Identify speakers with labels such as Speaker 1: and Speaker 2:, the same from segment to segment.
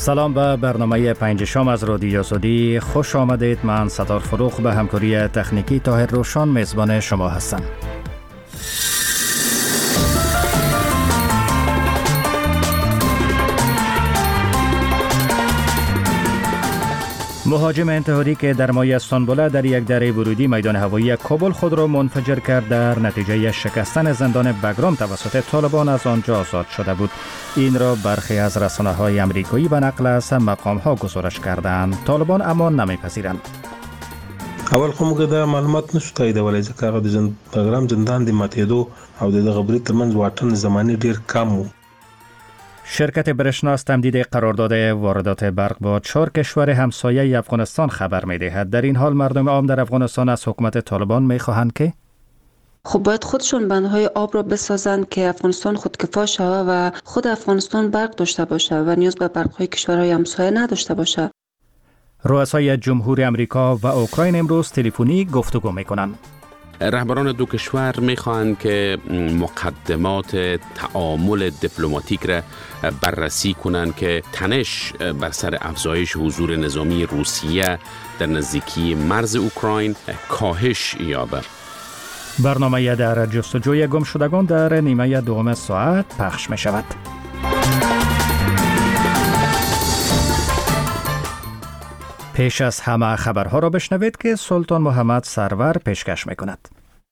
Speaker 1: سلام به برنامه پنج شام از رادیو آزادی خوش آمدید. من ستار فروخ به همکاری تکنیکی طاهر روشان میزبان شما هستم. مهاجم انتحاری که در ماه استانبول در یک دره ورودی میدان هوایی کابل خود را منفجر کرد در نتیجه شکستن زندان بگرام توسط طالبان از آنجا آزاد شده بود. این را برخی از رسانه‌های آمریکایی به نقل از مقام‌ها گزارش کردند. طالبان اما نمی‌پذیرند.
Speaker 2: اول خو موږ دا معلومات نشو تاییدولی ځکه هغه د بګرام زندان د ماتېدو او د دغه برید ترمنځ واټن زماني ډیر کم و.
Speaker 1: شرکت برشنا از تمدید قرارداد واردات برق با 4 کشور همسایه افغانستان خبر می‌دهد. در این حال مردم عام در افغانستان از حکومت طالبان می‌خواهند که
Speaker 3: خب باید خودشون بندهای آب را بسازند که افغانستان خودکفا شود و خود افغانستان برق داشته باشه و نیاز به برق‌های کشورهای همسایه نداشته باشه.
Speaker 1: رؤسای جمهوری آمریکا و اوکراین امروز تلفنی گفتگو می‌کنند.
Speaker 4: رهبران دو کشور می‌خواهند که مقدمات تعامل دیپلماتیک را بررسی کنند که تنش بر سر افزایش حضور نظامی روسیه در نزدیکی مرز اوکراین کاهش یابد.
Speaker 1: برنامه در جستجوی گمشدگان در نیمه دوم ساعت پخش می‌شود. پیش از همه خبرها را بشنوید که سلطان محمد سرور پیشکش می‌کند.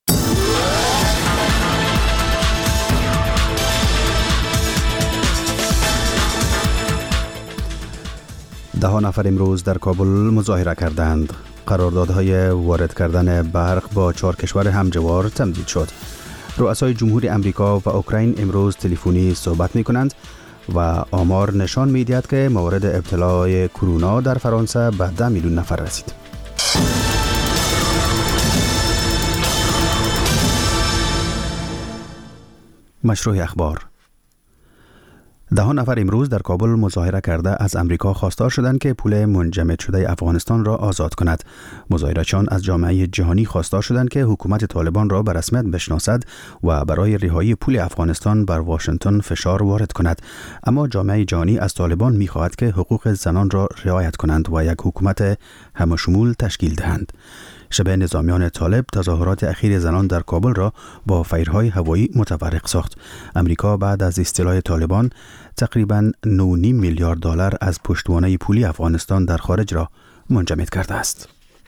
Speaker 5: ده نفر امروز در کابل مظاهره کردند. قراردادهای وارد کردن برق با 4 کشور همجوار تمدید شد. رؤسای جمهوری آمریکا و اوکراین امروز تلفنی صحبت می‌کنند و آمار نشان می‌دهد که مورد ابتلای کرونا در فرانسه به 10 میلیون نفر رسید. مشروع اخبار: 10 نفر امروز در کابل مظاهره کرده از امریکا خواستار شدند که پول منجمد شده افغانستان را آزاد کند. مظاهره‌چیان از جامعه جهانی خواستار شدند که حکومت طالبان را به رسمیت بشناسد و برای رهایی پول افغانستان بر واشنگتن فشار وارد کند. اما جامعه جهانی از طالبان می‌خواهد که حقوق زنان را رعایت کنند و یک حکومت همشمول تشکیل دهند. شب نظامیان طالب تظاهرات اخیر زنان در کابل را با فیرهای هوایی متفرق ساخت. امریکا بعد از استیلای طالبان تقریباً 9.5 میلیارد دلار از پشتوانه پولی افغانستان در خارج را منجمد کرده است.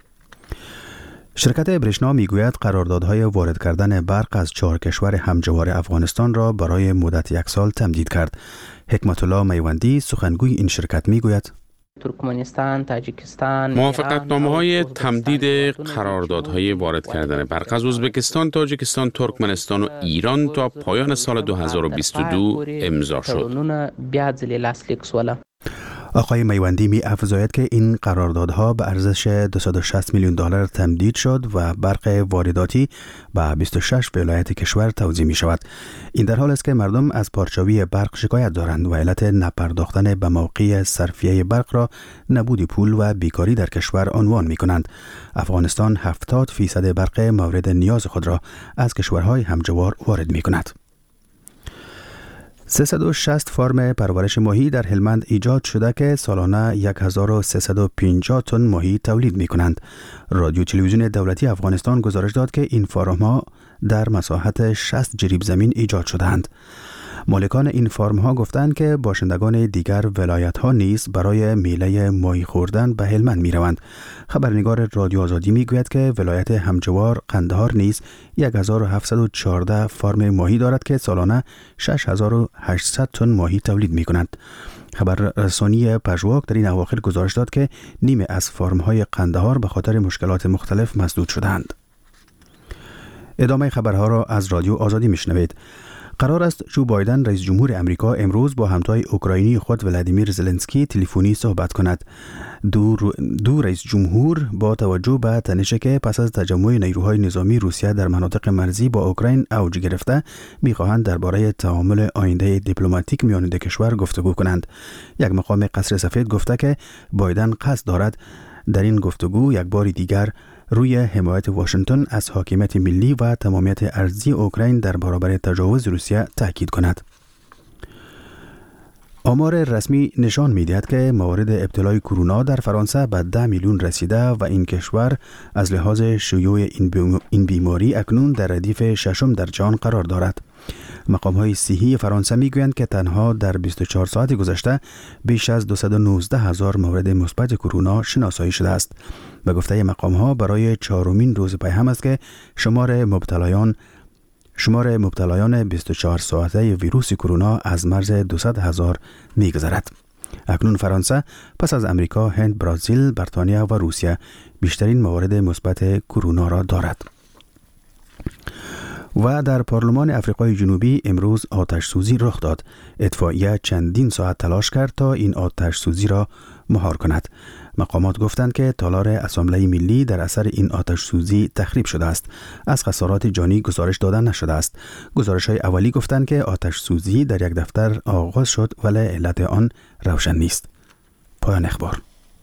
Speaker 5: شرکت برشنا میگوید قراردادهای وارد کردن برق از 4 کشور همجوار افغانستان را برای مدت 1 سال تمدید کرد. حکمت الله میوندی سخنگوی این شرکت میگوید
Speaker 6: ترکمنستان، تاجیکستان،
Speaker 4: موافقتنامه‌های تمدید قراردادهای وارد کردن برق از ازبکستان، تاجیکستان، ترکمنستان و ایران تا پایان سال 2022 امضا شد.
Speaker 5: آقای میوندی می افزاید که این قراردادها به ارزش 260 میلیون دلار تمدید شد و برق وارداتی به 26 ولایت کشور توزیع می شود. این در حال است که مردم از پارچاوی برق شکایت دارند و علت نپرداختن به موقع صرفیه برق را نبود پول و بیکاری در کشور عنوان می کنند. افغانستان 70% برق مورد نیاز خود را از کشورهای همجوار وارد می کند. 360 فارم پرورش ماهی در هلمند ایجاد شده که سالانه 1350 تن ماهی تولید می کنند. رادیو تلویزیون دولتی افغانستان گزارش داد که این فارم ها در مساحت 60 جریب زمین ایجاد شده‌اند. مالکان این فارم ها گفتند که باشندگان دیگر ولایت ها نیز برای میله ماهی خوردن به هلمند می روند. خبرنگار رادیو آزادی می گوید که ولایت همجوار قندهار نیز 1714 فارم ماهی دارد که سالانه 6800 تن ماهی تولید می کند. خبررسانی پژواک در این اواخر گزارش داد که نیمه از فارم های قندهار به خاطر مشکلات مختلف مسدود شدند. ادامه خبرها را از رادیو آزادی می شنوید. قرار است جو بایدن رئیس جمهور امریکا امروز با همتای اوکراینی خود ولادیمیر زلنسکی تلفنی صحبت کند. دو رئیس جمهور با توجه به تنشی که پس از تجمع نیروهای نظامی روسیه در مناطق مرزی با اوکراین اوج گرفته می‌خواهند درباره تعامل آینده دیپلماتیک میان دو کشور گفتگو کنند. یک مقام قصر سفید گفته که بایدن قصد دارد در این گفتگو یک بار دیگر روی حمایت واشنگتن از حاکمیت ملی و تمامیت ارضی اوکراین در برابر تجاوز روسیه تاکید کند. آمار رسمی نشان می‌دهد که موارد ابتلای کرونا در فرانسه به 10 میلیون رسیده و این کشور از لحاظ شیوع این بیماری اکنون در ردیف ششم در جهان قرار دارد. مقام‌های صحی فرانسه می‌گویند که تنها در 24 ساعت گذشته بیش از 219,000 مورد مثبت کرونا شناسایی شده است. به گفته مقام‌ها برای چهارمین روز پی هم است که شمار مبتلایان 24 ساعته ویروس کرونا از مرز 200,000 می‌گذرد. اکنون فرانسه پس از امریکا، هند، برزیل، بریتانیا و روسیه بیشترین موارد مثبت کرونا را دارد. و در پارلمان افریقای جنوبی امروز آتش سوزی رخ داد. اطفائیه چندین ساعت تلاش کرد تا این آتش سوزی را مهار کند. مقامات گفتند که تالار اسامبله ملی در اثر این آتش سوزی تخریب شده است. از خسارات جانی گزارش داده نشده است. گزارش‌های اولی گفتند که آتش سوزی در یک دفتر آغاز شد ولی علت آن روشن نیست. پایان اخبار.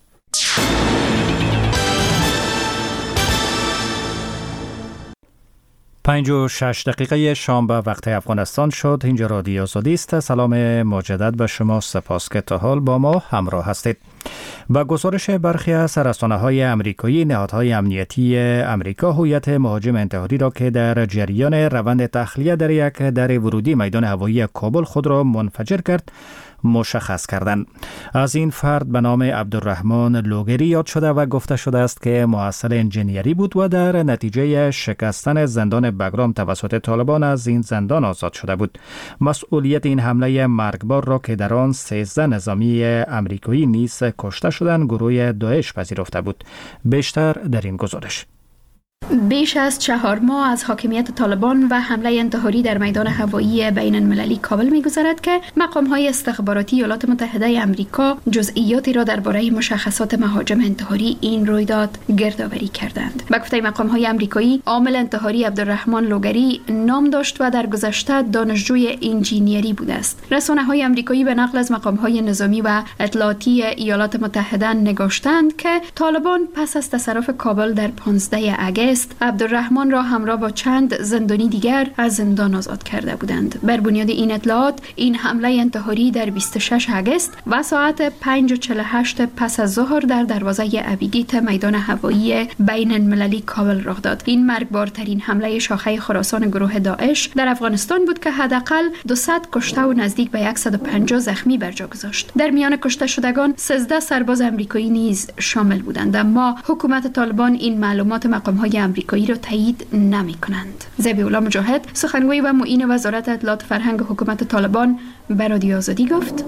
Speaker 1: 5:06 دقیقه شام به وقت افغانستان شد. اینجا رادیو آزادی است. سلام مجدد به شما، سپاس که تا حال با ما همراه هستید. با گزارش برخی از رسانه‌های آمریکایی، نهادهای امنیتی امریکا هویت مهاجم انتحاری را که در جریان روند تخلیه در یک در ورودی میدان هوایی کابل خود را منفجر کرد مشخص کردند. از این فرد به نام عبدالرحمن لوگری یاد شده و گفته شده است که محصل انجینیری بود و در نتیجه شکستن زندان بگرام توسط طالبان از این زندان آزاد شده بود. مسئولیت این حمله مرگبار را که در آن 13 نظامی امریکایی نیز کشته شدند گروه داعش پذیرفته بود. بیشتر در این گزارش.
Speaker 7: بیش از 4 ماه از حاکمیت طالبان و حمله انتحاری در میدان هوایی بین المللی کابل می‌گذرد که مقام‌های استخباراتی ایالات متحده آمریکا جزئیاتی را درباره مشخصات مهاجم انتحاری این رویداد گردآوری کردند. به گفته مقام‌های آمریکایی، عامل انتحاری عبدالرحمن لوگری نام داشت و در گذشته دانشجوی انجینیری بوده است. رسانه‌های آمریکایی به نقل از مقام‌های نظامی و اطلاعاتی ایالات متحده نگاشتند که طالبان پس از تصرف کابل در 15 اگست عبدالرحمن را همراه با چند زندانی دیگر از زندان آزاد کرده بودند. بر بنیاد این اطلاعات این حمله انتحاری در 26 اگست و ساعت 5:48 پس از ظهر در دروازه ابیگیت میدان هوایی بین المللی کابل رخ داد. این مرگبارترین حمله شاخه خراسان گروه داعش در افغانستان بود که حداقل 200 کشته و نزدیک به 150 زخمی بر جا گذاشت. در میان کشته شدگان 13 سرباز آمریکایی نیز شامل بودند، اما حکومت طالبان این معلومات مقام‌های آمریکایی را تایید نمی‌کنند. ذبیح‌الله مجاهد، سخنگوی و معین وزارت اطلاعات فرهنگ حکومت طالبان، به رادیو آزادی گفت: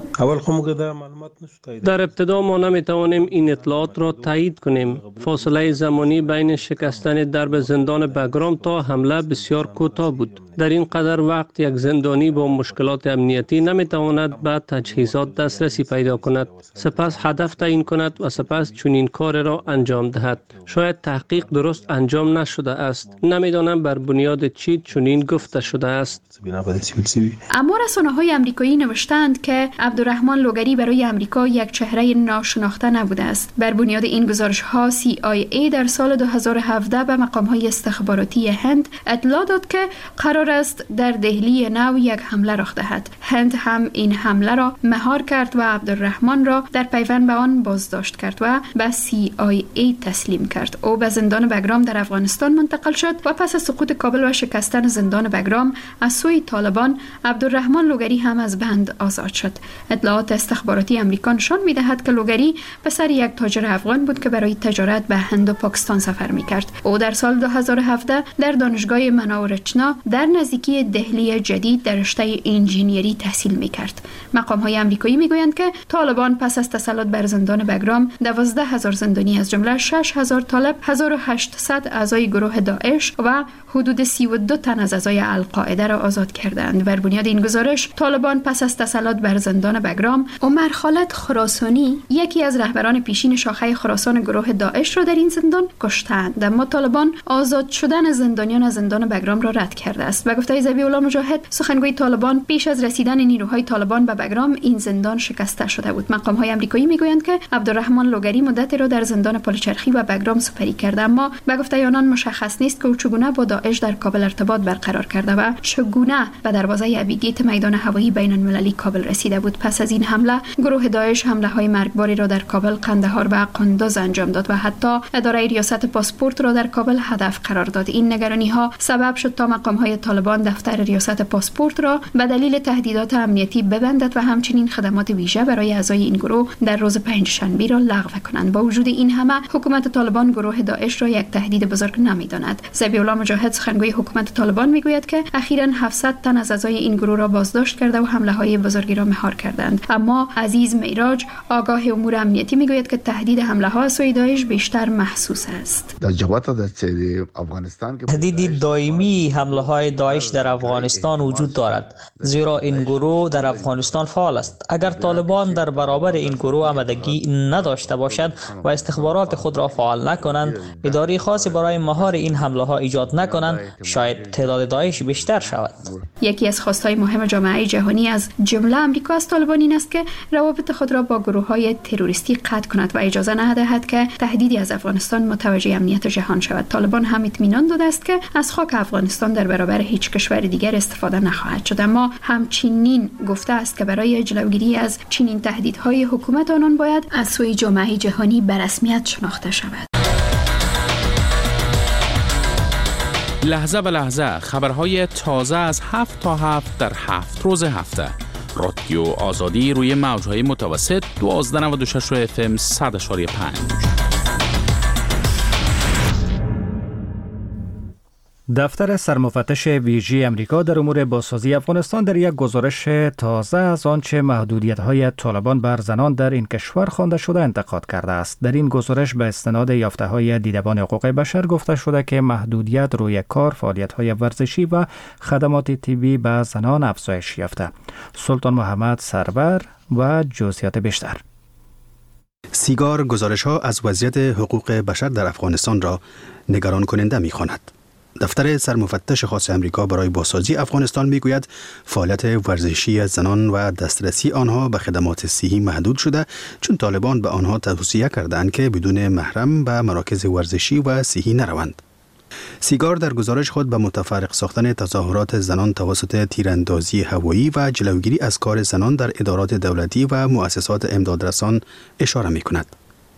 Speaker 8: در ابتدا ما نمی‌توانیم این اطلاعات را تایید کنیم. فاصله زمانی بین شکستن درب زندان بگرام تا حمله بسیار کوتاه بود. در این قدر وقت یک زندانی با مشکلات امنیتی نمی‌تواند به تجهیزات دسترسی پیدا کند، سپس هدف تعیین کند و سپس چنین کار را انجام دهد. شاید تحقیق درست انجام نشده است. نمی‌دانم بر بنیاد چی چنین گفته شده است.
Speaker 7: اما رسانه‌های آمریکایی نوشتند که عبدالرحمن لوگری برای آمریکا یک چهره ناشناخته نبوده است. بر بنیاد این گزارش‌ها CIA در سال 2017 به مقام‌های استخباراتی هند اطلاع داد که قرار است در دهلی نو یک حمله رخ دهد. هند هم این حمله را مهار کرد و عبدالرحمن را در پیوند به آن بازداشت کرد و به CIA تسلیم کرد. او به زندان بگرام در افغانستان منتقل شد و پس از سقوط کابل و شکستن زندان بگرام از سوی طالبان، عبدالرحمن لوگری هم از بند آزاد شد. اطلاعات استخباراتی آمریکا نشان می‌دهد که لوگری پسر یک تاجر افغان بود که برای تجارت به هند و پاکستان سفر می‌کرد. او در سال 2017 در دانشگاه مناورچنا در نزدیکی دهلی جدید در رشته انجینیری تحصیل می‌کرد. مقام‌های آمریکایی می‌گویند که طالبان پس از تسلط بر زندان بگرام 12,000 زندانی از جمله 6,000 طالب، 1800 اعضای گروه داعش و حدود 32 تن از اعضای القاعده را آزاد کردند. بر بنیاد این گزارش، طالبان پس از تسلط بر زندان بگرام، عمر خالد خراسانی، یکی از رهبران پیشین شاخه خراسان گروه داعش را در این زندان کشتند. اما طالبان آزاد شدن زندانیان از زندان بگرام را رد کرده است. به گفته ذبیح‌الله مجاهد، سخنگوی طالبان، پیش از رسیدن نیروهای طالبان به بگرام این زندان شکسته شده بود. مقام‌های آمریکایی میگویند که عبدالرحمن لوگری مدتی را در زندان پلچرخی و بگرام سپری کرده، اما به گفته برای آنان مشخص نیست که او چگونه با داعش در کابل ارتباط برقرار کرده و چگونه به دروازه ابیگیت میدان هوایی بین المللی کابل رسیده بود. پس از این حمله گروه داعش حمله‌های مرگباری را در کابل، قندهار و قندوز انجام داد و حتی اداره ریاست پاسپورت را در کابل هدف قرار داد. این نگرانی‌ها سبب شد تا مقام‌های طالبان دفتر ریاست پاسپورت را به دلیل تهدیدات امنیتی ببندد و همچنین خدمات ویژه برای اعضای این گروه در روز پنجشنبه را لغو کنند. با وجود این همه حکومت طالبان گروه داعش را یک تهدید بزرگ نمی‌داند. ذبیح الله مجاهد سخنگوی حکومت طالبان میگوید که اخیراً 700 تن از اعضای این گروه را بازداشت کرده و حمله‌های بزرگی را مهار کردند. اما عزیز معراج آگاه امور امنیتی میگوید که تهدید حمله‌ها از سوی داعش بیشتر محسوس است.
Speaker 9: تهدید دائمی حمله‌های داعش در افغانستان وجود دارد، زیرا این گروه در افغانستان فعال است. اگر طالبان در برابر این گروه آمادگی نداشته باشد و استخبارات خود را فعال نکنند، اداره خاصی برای مهار این حمله‌ها ایجاد نکنند، شاید تعداد داعش بیشتر شود.
Speaker 7: یکی از خواست‌های مهم جامعه جهانی از جمله آمریکا از طالبان این است که روابط خود را با گروه‌های تروریستی قطع کند و اجازه ندهد که تهدیدی از افغانستان متوجه امنیت جهان شود. طالبان هم اطمینان داده است که از خاک افغانستان در برابر هیچ کشور دیگر استفاده نخواهد شد، اما همچنین گفته است که برای جلوگیری از چنین تهدیدهای حکومت آنان باید از سوی جامعه جهانی به رسمیت شناخته شود.
Speaker 4: لحظه به لحظه خبرهای تازه از 7 تا 7 در 7 روز هفته. رادیو آزادی روی موجهای متوسط 1296 FM 100.5.
Speaker 1: دفتر سرمفتش ویژه امریکا در امور بازسازی افغانستان در یک گزارش تازه از آنچه محدودیت‌های طالبان بر زنان در این کشور خوانده شده انتقاد کرده است. در این گزارش به استناد یافته‌های دیدبان حقوق بشر گفته شده که محدودیت روی کار، فعالیت‌های ورزشی و خدمات طبی به زنان افزایش یافته. سلطان محمد سرور و جزئیات بیشتر.
Speaker 5: سیگار گزارش‌ها از وضعیت حقوق بشر در افغانستان را نگران کننده می‌خواند. دفتر سرمفتش خاص امریکا برای بازسازی افغانستان میگوید فعالیت ورزشی زنان و دسترسی آنها به خدمات صحی محدود شده، چون طالبان به آنها توصیه کردند که بدون محرم به مراکز ورزشی و صحی نروند. سیگار در گزارش خود به متفرق ساختن تظاهرات زنان توسط تیراندازی هوایی و جلوگیری از کار زنان در ادارات دولتی و مؤسسات امدادرسان اشاره می‌کند.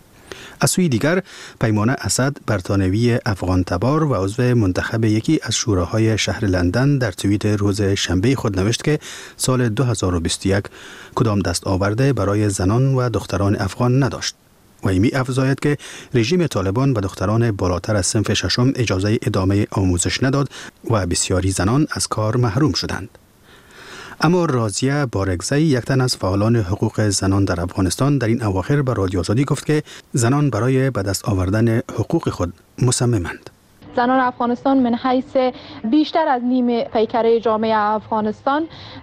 Speaker 5: از سوی دیگر پیمان اسد برطانوی افغان تبار و عضو منتخب یکی از شوراهای شهر لندن در توییت روز شنبه خود نوشت که سال 2021 کدام دستاورده برای زنان و دختران افغان نداشت و می افزاید که رژیم طالبان به دختران بالاتر از صنف ششم اجازه ادامه آموزش نداد و بسیاری زنان از کار محروم شدند. اما راضیه بارگزی، یک تن از فعالان حقوق زنان در افغانستان، در این اواخر به رادیو آزادی گفت که زنان برای به دست آوردن حقوق خود مصممند.
Speaker 10: زنان افغانستان من حیث بیشتر از نیم پیکره جامعه افغانستان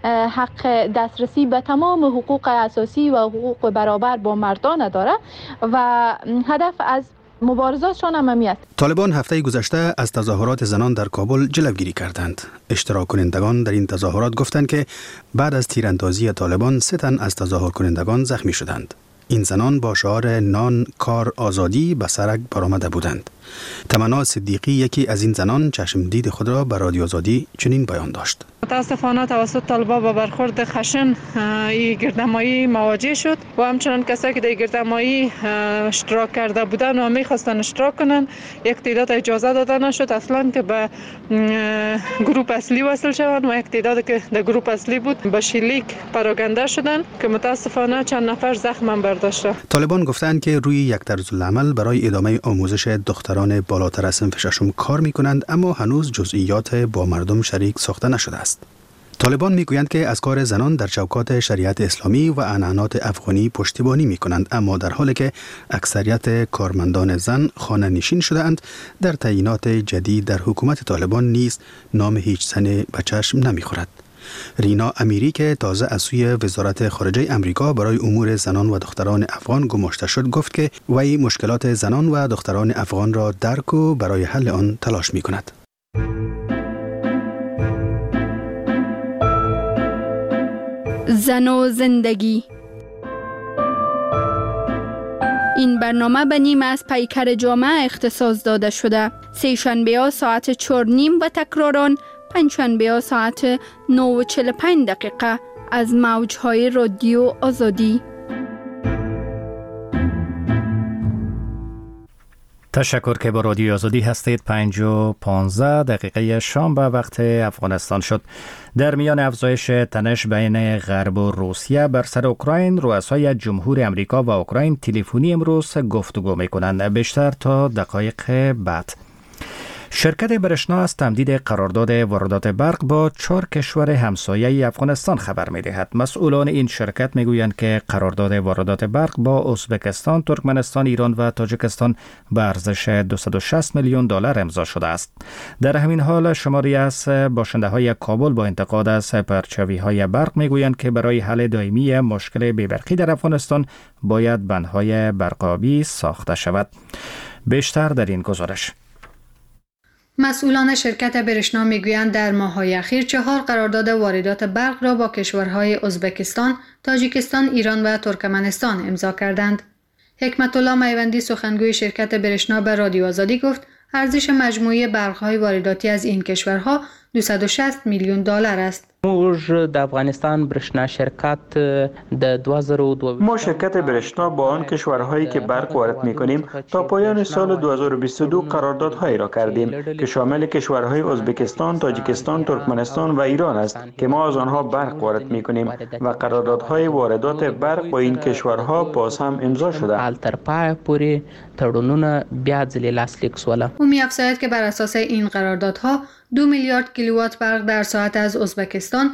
Speaker 10: حق دسترسی به تمام حقوق اساسی و حقوق برابر با مردان داره و هدف از مبارزاتشان عممی است.
Speaker 5: طالبان هفته گذشته از تظاهرات زنان در کابل جلوگیری کردند. اشتراک کنندگان در این تظاهرات گفتند که بعد از تیراندازی طالبان 3 تن از تظاهر کنندگان زخمی شدند. این زنان با شعار نان، کار، آزادی به سرک برآمده بودند. تمنا صدیقی، یکی از این زنان، چشم دید خود را به رادیو آزادی چنین بیان داشت.
Speaker 11: متاسفانه توسط طالبان با برخورد خشن این گردهمایی مواجه شد و همچنان کسایی که در گردهمایی اشتراک کرده بودند و میخواستن اشتراک کنن، یک تعداد اجازه داده نشد اصلا که به گروه اصلی وصل شوند و یک تعداد که در گروه اصلی بود به شلیک پراکنده شدن که متاسفانه چند نفر زخم هم برداشته.
Speaker 5: طالبان گفتند که روی یک طرزالعمل برای ادامه آموزش دختران بالاتر از صنف ششم کار می‌کنند، اما هنوز جزئیات با مردم شریک ساخته نشده است. طالبان میگویند که از کار زنان در چوکات شریعت اسلامی و عنعنات افغانی پشتیبانی می‌کنند، اما در حالی که اکثریت کارمندان زن خانه نشین شده‌اند، در تعیینات جدید در حکومت طالبان نیز نام هیچ زن به چشم نمی‌خورد. رینا امیری که تازه از سوی وزارت خارجه امریکا برای امور زنان و دختران افغان گماشته شد، گفت که وی مشکلات زنان و دختران افغان را درک و برای حل آن تلاش می‌کند.
Speaker 7: زن و زندگی. این برنامه به نیم از پیکر جامعه اختصاص داده شده. سه شنبه ها ساعت 4:30 و تکراران پنج شنبه ها ساعت 9:45 از موجهای رادیو آزادی.
Speaker 1: تشکر که با رادیو آزادی هستید. 5:15 شام به وقت افغانستان شد. در میان افزایش تنش بین غرب و روسیه بر سر اوکراین، رؤسای جمهور امریکا و اوکراین تلفنی امروز گفتگو میکنند. بیشتر تا دقایق بعد. شرکت برشنا از تمدید قرارداد واردات برق با 4 کشور همسایه افغانستان خبر می‌دهد. مسئولان این شرکت میگویند که قرارداد واردات برق با ازبکستان، ترکمنستان، ایران و تاجیکستان به ارزش 260 میلیون دلار امضا شده است. در همین حال شماری از باشنده‌های کابل با انتقاد از پرچاوی‌های برق میگویند که برای حل دائمی مشکل بی‌برقی در افغانستان باید بندهای برقابی ساخته شود. بیشتر در این گزارش.
Speaker 12: مسئولان شرکت برشنا میگویند در ماه‌های اخیر 4 قرارداد واردات برق را با کشورهای ازبکستان، تاجیکستان، ایران و ترکمنستان امضا کردند. حکمت الله میوندی سخنگوی شرکت برشنا به رادیو آزادی گفت ارزش مجموعی برق‌های وارداتی از این کشورها 260 میلیون دلار است.
Speaker 13: ما شرکت برشنا با آن کشورهایی که برق وارد می‌کنیم تا پایان سال 2022 قراردادهایی را کردیم که شامل کشورهای ازبکستان، تاجیکستان، ترکمنستان و ایران است که ما از آنها برق وارد می‌کنیم و قراردادهای واردات برق با این کشورها باز هم امضا شده.
Speaker 12: او می‌افزاید که بر اساس این قراردادها 2 میلیارد کیلووات برق در ساعت از ازبکستان،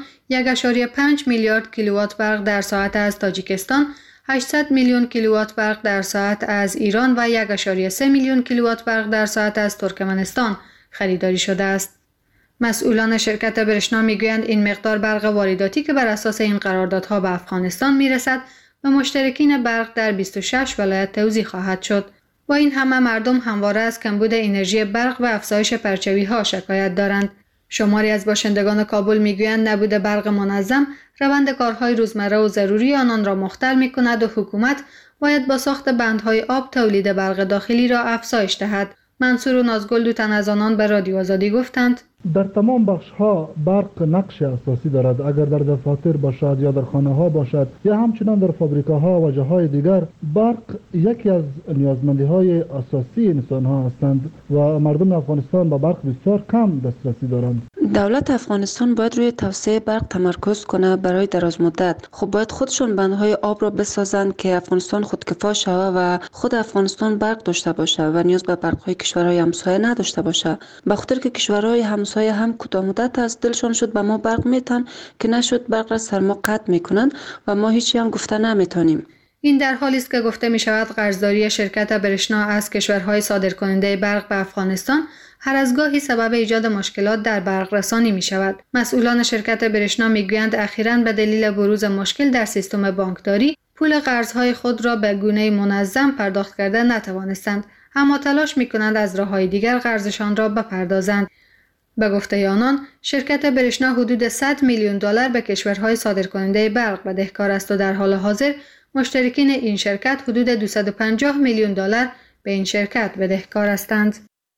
Speaker 12: 1.5 میلیارد کیلووات برق در ساعت از تاجیکستان، 800 میلیون کیلووات برق در ساعت از ایران و 1.3 میلیون کیلووات برق در ساعت از ترکمنستان خریداری شده است. مسئولان شرکت برشنا میگویند این مقدار برق وارداتی که بر اساس این قراردادها به افغانستان میرسد به مشترکین برق در 26 ولایت توزیع خواهد شد. با این همه مردم همواره از کمبود انرژی برق و افزایش پرچاوی‌ها شکایت دارند. شماری از باشندگان کابل میگویند نبود برق منظم روند کارهای روزمره و ضروری آنان را مختل می‌کند و حکومت باید با ساخت بندهای آب تولید برق داخلی را افزایش دهد. منصور و نازگل دو تن از آنان به رادیو آزادی گفتند
Speaker 14: در تمام بخش‌ها برق نقش اساسی دارد. اگر در دفاتر باشد یا در خانه‌ها باشد یا همچنان در فابریکاها و جاهای دیگر، برق یکی از نیازمندی‌های اساسی انسان‌ها هستند و مردم افغانستان با برق بسیار کم دسترسی دارند.
Speaker 3: دولت افغانستان باید روی توسعه برق تمرکز کنه برای دراز مدت. خب باید خودشون بندهای آب را بسازند که افغانستان خودکفا شود و خود افغانستان برق داشته باشه و نیاز به برق‌های کشورهای همسایه نداشته باشه. به خاطر که کشورهای همسایه هم کوتاه مدت از دلشان شد به ما برق میتن که نشد برق را سر ما قطع میکنن و ما هیچی هم گفته نمیتونیم.
Speaker 12: این در حالی است که گفته می شود قرضداری شرکت برشنا از کشورهای صادرکننده برق به افغانستان هر از گاهی سبب ایجاد مشکلات در برق رسانی می شود. مسئولان شرکت برشنا می گویند اخیراً به دلیل بروز مشکل در سیستم بانکداری پول قرضهای خود را به گونه منظم پرداخت کرده نتوانستند، اما تلاش می کنند از راههای دیگر قرضشان را بپردازند. به گفته آنان شرکت برشنا حدود 100 میلیون دلار به کشورهای صادرکننده برق بدهکار است و در حال حاضر مشترکین این شرکت حدود 250 میلیون دلار به این شرکت بدهکار هستند.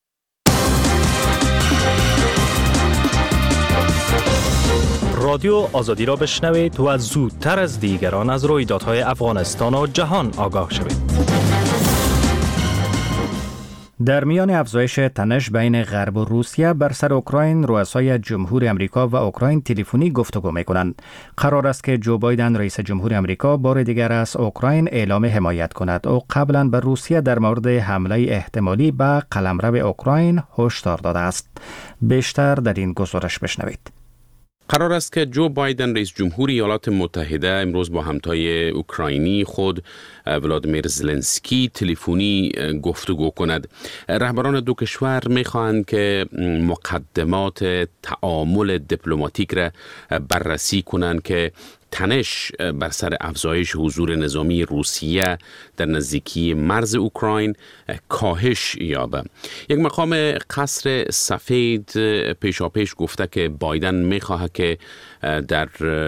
Speaker 15: رادیو آزادی را بشنوید و زودتر از دیگران از رویدادهای افغانستان و جهان آگاه شوید.
Speaker 1: در میان افزایش تنش بین غرب و روسیه بر سر اوکراین، رؤسای جمهور امریکا و اوکراین تلفنی گفتگو می‌کنند. قرار است که جو بایدن رئیس جمهور امریکا بار دیگر از اوکراین اعلام حمایت کند. او قبلا به روسیه در مورد حمله احتمالی به قلمرو اوکراین هشدار داده است. بیشتر در این گزارش بشنوید.
Speaker 4: قرار است که جو بایدن رئیس جمهور ایالات متحده امروز با همتای اوکراینی خود ولادیمیر زلنسکی تلفنی گفتگو کند. رهبران دو کشور می‌خواهند که مقدمات تعامل دیپلماتیک را بررسی کنند که تنش بر سر افزایش حضور نظامی روسیه در نزدیکی مرز اوکراین کاهش یابه. یک مقام قصر سفید پیشاپیش گفته که بایدن میخواهد که در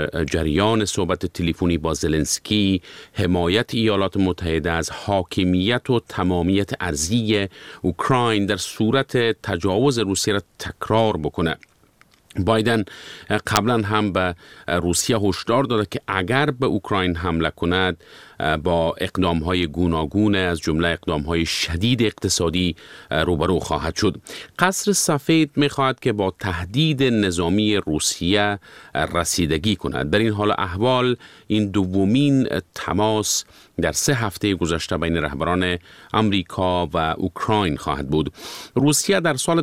Speaker 4: جریان صحبت تلفنی با زلنسکی حمایت ایالات متحده از حاکمیت و تمامیت ارضی اوکراین در صورت تجاوز روسیه را تکرار بکنه. بایدن قبلا هم به روسیه هشدار داده که اگر به اوکراین حمله کند با اقدام‌های گوناگون از جمله اقدام‌های شدید اقتصادی روبرو خواهد شد. قصر سفید می‌خواهد که با تهدید نظامی روسیه رسیدگی کند. در این حال احوال این دومین تماس در 3 هفته گذشته بین رهبران امریکا و اوکراین خواهد بود. روسیه در سال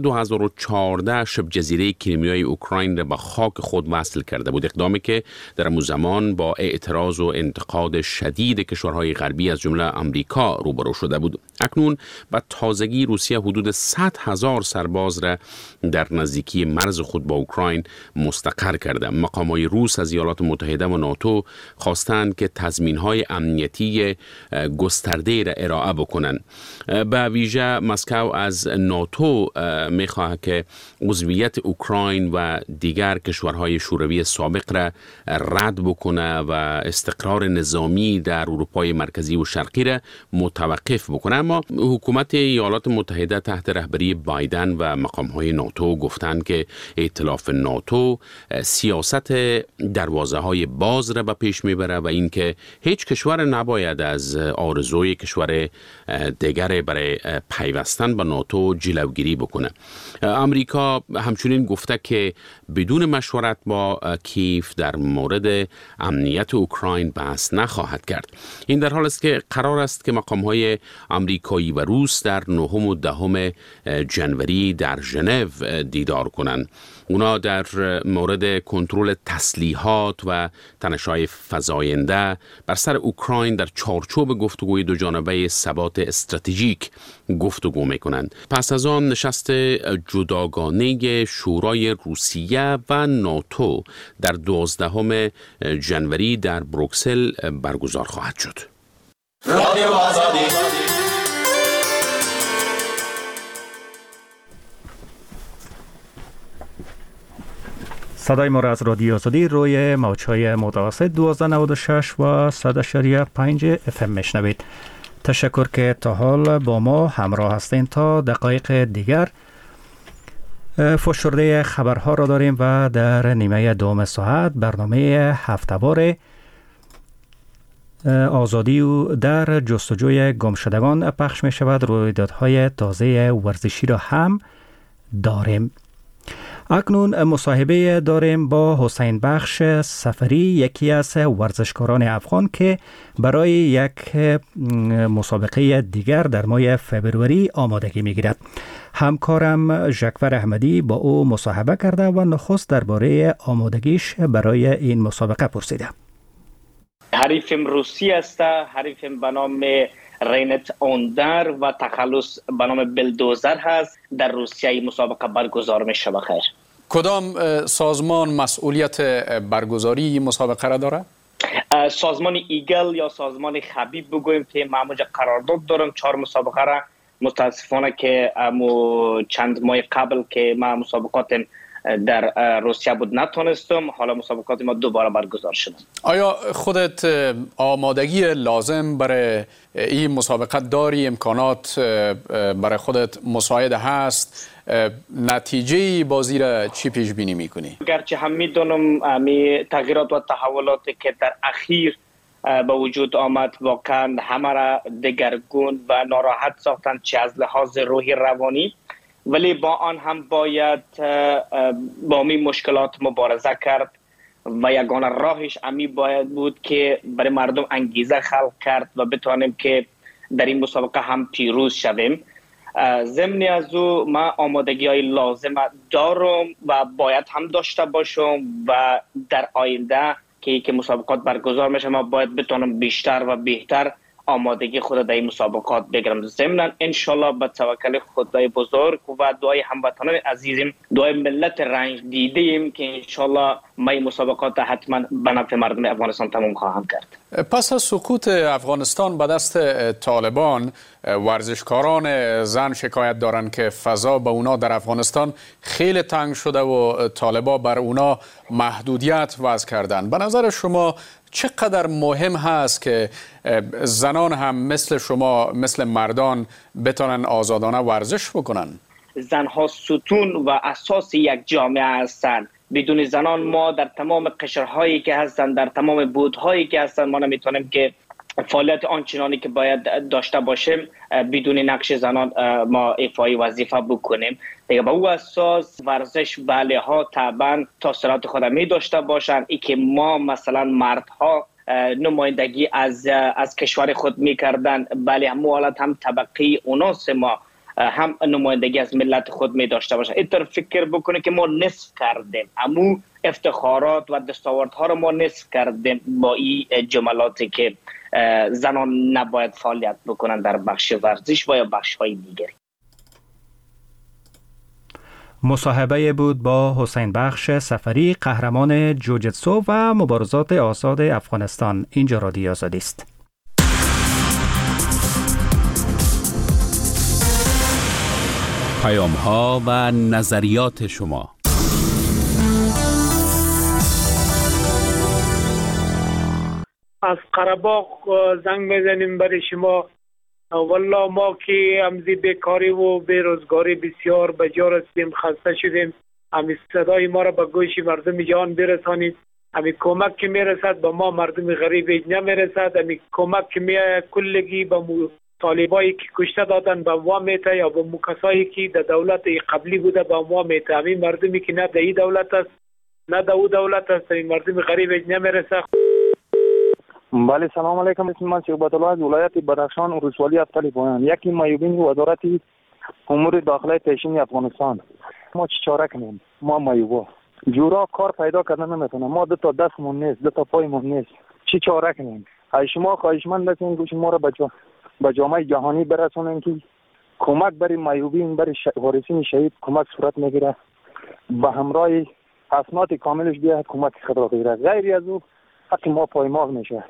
Speaker 4: 2014 شبه جزیره کریمیای اوکراین را به خاک خود وصل کرده بود، اقدامی که در آن زمان با اعتراض و انتقاد شدید کشورهای غربی از جمله امریکا روبرو شده بود. اکنون به تازگی روسیه حدود 100,000 سرباز را در نزدیکی مرز خود با اوکراین مستقر کرده. مقامات روس از ایالات متحده و ناتو خواستند که تضمین‌های امنیتی گسترده را ارائه بکنند. به ویژه مسکو از ناتو می‌خواهد که عضویت اوکراین و دیگر کشورهای شوروی سابق را رد بکنه و استقرار نظامی در اروپای مرکزی و شرقی را متوقف بکنه. اما حکومت ایالات متحده تحت رهبری بایدن و مقام‌های ناتو گفتند که ائتلاف ناتو سیاست دروازه‌های باز را به پیش میبره و اینکه هیچ کشور نباید از آرزوی کشور دیگر برای پیوستن به ناتو جلوگیری بکنه. امریکا همچنین گفته که بدون مشورت با کیف در مورد امنیت اوکراین بحث نخواهد کرد. این در حال است که قرار است که مقام‌های آمریکایی و روس در 9 و 10 جنوری در ژنو دیدار کنند. اونا در مورد کنترل تسلیحات و تنش‌های فزاینده بر سر اوکراین در چارچوب گفتگوی دوجانبه ثبات استراتژیک گفتگو می‌کنند. پس از آن نشست جداگانه شورای روسیه و ناتو در 12 جنوری در بروکسل برگزار خواهد شد. رادیو آزادی.
Speaker 1: صدای ما را از رادیو آزادی روی موج‌های متوسط 1296 و 100.5 FM میشنوید. تشکر که تا حال با ما همراه هستین. تا دقایق دیگر فشرده خبرها را داریم و در نیمه دوم ساعت برنامه هفته‌وار آزادی و در جستجوی گمشدگان پخش می شود. رویدادهای تازه ورزشی را هم داریم. اکنون مصاحبه داریم با حسین بخش سفری، یکی از ورزشکاران افغان که برای یک مسابقه دیگر در ماه فبروری آمادگی می‌گیرد. همکارم ژکور احمدی با او مصاحبه کرده و نخست درباره آمادگیش برای این مسابقه پرسیده.
Speaker 16: حریفم روسی است، حریفم به نام رینت اوندر و تخلص به نام بلدوزر هست. در روسیه مسابقه برگزار می شود. خیر،
Speaker 17: کدام سازمان مسئولیت برگزاری مسابقه را داره؟
Speaker 16: سازمان ایگل یا سازمان خبیب بگویم که معمولا قرارداد دارم 4 مسابقه را. متاسفانه که چند ماه قبل که ما مسابقات در روسیه بود نتونستم، حالا مسابقات ما دوباره برگزار شد.
Speaker 17: آیا خودت آمادگی لازم برای این مسابقه داری؟ امکانات برای خودت مساعد هست؟ نتیجه بازی را چی پیش بینی میکنی؟
Speaker 16: گرچه هم میدونم تغییرات و تحولاتی که در اخیر به وجود آمد واقعا همه را دگرگون و ناراحت ساختن، چه از لحاظ روحی روانی، ولی با آن هم باید با می مشکلات مبارزه کرد و یگانه راهش امی باید بود که برای مردم انگیزه خلق کرد و بتوانیم که در این مسابقه هم پیروز شویم. ضمن از او ما آمادگی های لازم دارم و باید هم داشته باشم و در آینده که مسابقات برگزار میشه ما باید بتونم بیشتر و بهتر آمادگی خود در این مسابقات بگیرم. ضمن انشالله به توکل خدای بزرگ و دعای هموطنان عزیزم، دعای ملت رنج دیده ایم که انشالله ما این مسابقات حتما به نفع مردم افغانستان تمام خواهم کرد.
Speaker 17: پس از سقوط افغانستان به دست طالبان، ورزشکاران زن شکایت دارند که فضا به اونا در افغانستان خیلی تنگ شده و طالبان بر اونا محدودیت وضع کردند. به نظر شما چقدر مهم هست که زنان هم مثل شما، مثل مردان بتونن آزادانه ورزش بکنن؟
Speaker 16: زنها ستون و اساس یک جامعه هستند. بدون زنان ما در تمام قشرهایی که هستند، در تمام بودهایی که هستند، ما نمیتونیم که فعالیت آنچنانی که باید داشته باشیم بدون نقش زنان ما ایفای وظیفه بکنیم. دیگه به او اساس ورزش بله ها طبعا تاثیرات خود می داشته باشند. ای که ما مثلا مردها نمایندگی از کشور خود میکردن، بله هم حالت هم طبقه اوناس ما هم نمایندگی از ملت خود می داشته باشند. اینطور فکر بکنه که ما نصف کردیم، امو افتخارات و دستاوردها رو ما نصف کردیم با این جملاتی که زنان نباید فعالیت بکنن در بخش ورزش و یا بخش های دیگری.
Speaker 1: مصاحبه بود با حسین بخش سفری، قهرمان جوجیتسو و مبارزات آزاد افغانستان. اینجا رادیو آزادی است.
Speaker 4: پیام ها و نظریات شما.
Speaker 18: از قره‌باغ زنگ میزنیم برای شما. والله ما که امزی بیکاری و بیروزگاری بسیار بجا رسیدیم، خسته شدیم. امی صدای ما را به گوش مردم جهان برسانید. امی کمک که میرسد به ما مردم غریب نمیرسد. امی کمک که میآید کلگی به طالبایی که کشته دادن به ما میته یا به کسایی که در دولت قبلی بوده به ما میته. امی مردمی که نه در این دولت است نه در او دولت است، این مردم غریب نمیرسد.
Speaker 19: بله، سلام علیکم. اسم من شعبت الله از ولایت بدخشان ولسوالی افتالی پایان. یکی مایوبین وزارت امور داخلی پیشین افغانستان. ما چی چاره کنیم؟ ما مایوبا جورا کار پیدا کردن نمیتونه. ما دو تا دستمون نیست، دو تا پایمون نیست. چی چاره کنیم؟ شما خواهشمند هستیم گوش ما را به جامعه جهانی برسونیم که کمک برای مایوبین، برای وارثین شهید کمک صورت میگیره. به همراه اسناد کاملش بیاد کمک خود را بگیره. غیر از او حق ما پایمال میشه.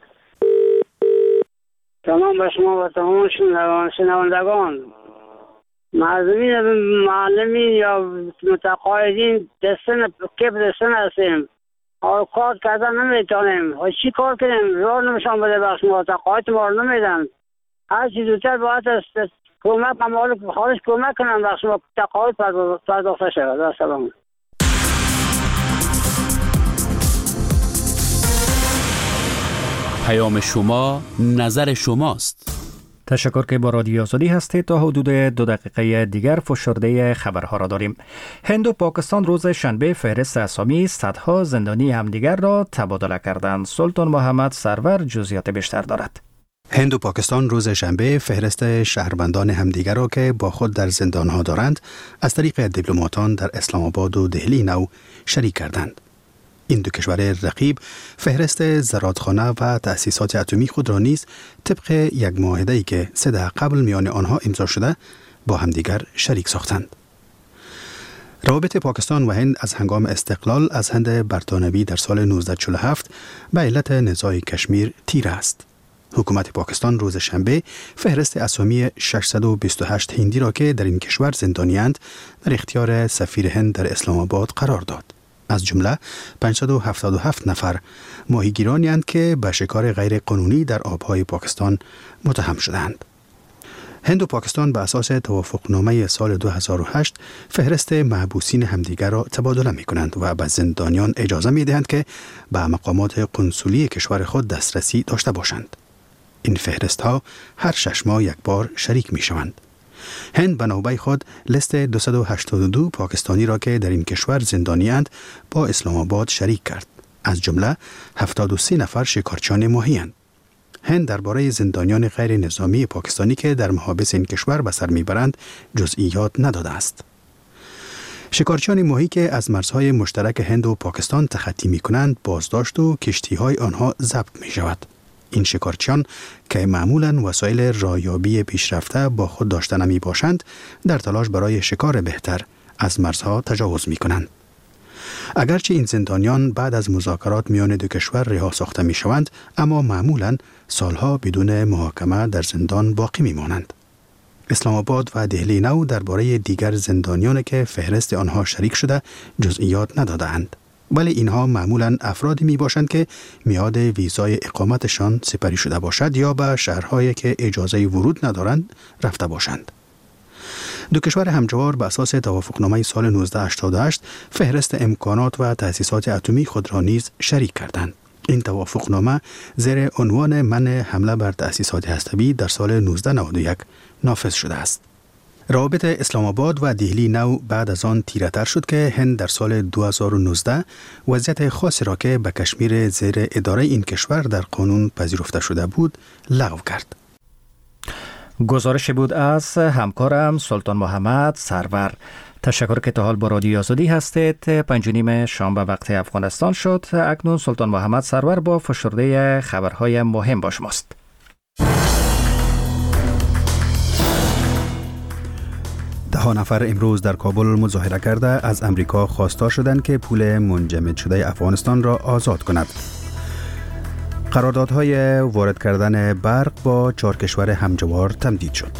Speaker 20: تمام به شما و تمام شنوندگان، معلمین یا متقاعدین کیف دستن هستیم. کار کردن نمیتونیم. چی کار کنیم؟ راه نمیشان بده بخش ما. تقاعد ما رو نمیدن. هر چی زودتر باید کمک ممالک خارج کمک کنن بخش ما تقاعد پرداخته شود. سلام.
Speaker 4: پیام شما، نظر شماست.
Speaker 1: تشکر که با رادیو آزادی هستید. تا حدود 2 دقیقه دیگر فشرده خبرها را داریم. هند و پاکستان روز شنبه فهرست اسامی صدها زندانی همدیگر را تبادله کردند. سلطان محمد سرور جزئیات بیشتر دارد.
Speaker 5: هند و پاکستان روز شنبه فهرست شهروندان همدیگر را که با خود در زندانها دارند از طریق دیپلماتان در اسلام آباد و دهلی نو شریک کردند. این دو کشور رقیب فهرست زرادخانه و تأسیسات اتمی خود را نیز طبق یک معاهده‌ای که 3 دهه قبل میان آنها امضا شده با همدیگر شریک ساختند. روابط پاکستان و هند از هنگام استقلال از هند برطانوی در سال 1947 به علت نزاع کشمیر تیره است. حکومت پاکستان روز شنبه فهرست اسامی 628 هندی را که در این کشور زندانی‌اند در اختیار سفیر هند در اسلام آباد قرار داد. از جمله 577 نفر ماهیگیرانی اند که به شکار غیر قانونی در آبهای پاکستان متهم شدند. هند و پاکستان به اساس توافقنامه سال 2008 فهرست محبوسین همدیگر را تبادله می کنند و به زندانیان اجازه می دهند که به مقامات قنسولی کشور خود دسترسی داشته باشند. این فهرست ها هر 6 ماه یک بار شریک می شوند. هند به نوبه خود لیست 282 پاکستانی را که در این کشور زندانی‌اند با اسلام آباد شریک کرد. از جمله 73 نفر شکارچیان ماهی اند. هند درباره زندانیان غیر نظامی پاکستانی که در محابس این کشور به سر میبرند جزئیات نداده است. شکارچیان ماهی که از مرزهای مشترک هند و پاکستان تخطی می کنند بازداشت و کشتی‌های آنها ضبط می شود. این شکارچیان که معمولاً وسایل رایابی پیشرفته با خود داشته نمی باشند در تلاش برای شکار بهتر از مرزها تجاوز می کنند. اگرچه این زندانیان بعد از مذاکرات میان دو کشور رها ساخته می شوند، اما معمولاً سالها بدون محاکمه در زندان باقی می مانند. اسلام آباد و دهلی نو درباره دیگر زندانیان که فهرست آنها شریک شده جزئیات ندادند. ولی اینها معمولاً افرادی می باشند که میعاد ویزای اقامتشان سپری شده باشد یا به شهرهایی که اجازه ورود ندارند رفته باشند. دو کشور همجوار به اساس توافقنامه سال 1988 فهرست امکانات و تأسیسات اتمی خود را نیز شریک کردند. این توافقنامه زیر عنوان منع حمله بر تأسیسات هسته‌ای در سال 1991 نافذ شده است. روابط اسلام آباد و دهلی نو بعد از آن تیره‌تر شد که هند در سال 2019 وضعیت خاصی را که به کشمیر زیر اداره این کشور در قانون پذیرفته شده بود لغو کرد.
Speaker 1: گزارش بود از همکارم سلطان محمد سرور. تشکر که تا حال با رادیو آزادی هستید. 5:30 شام به وقت افغانستان شد. اکنون سلطان محمد سرور با فشرده خبرهای مهم با شماست.
Speaker 5: 10 نفر امروز در کابل مظاهره کرده از امریکا خواستار شدند که پول منجمد شده افغانستان را آزاد کند. قراردادهای وارد کردن برق با 4 کشور همجوار تمدید شد.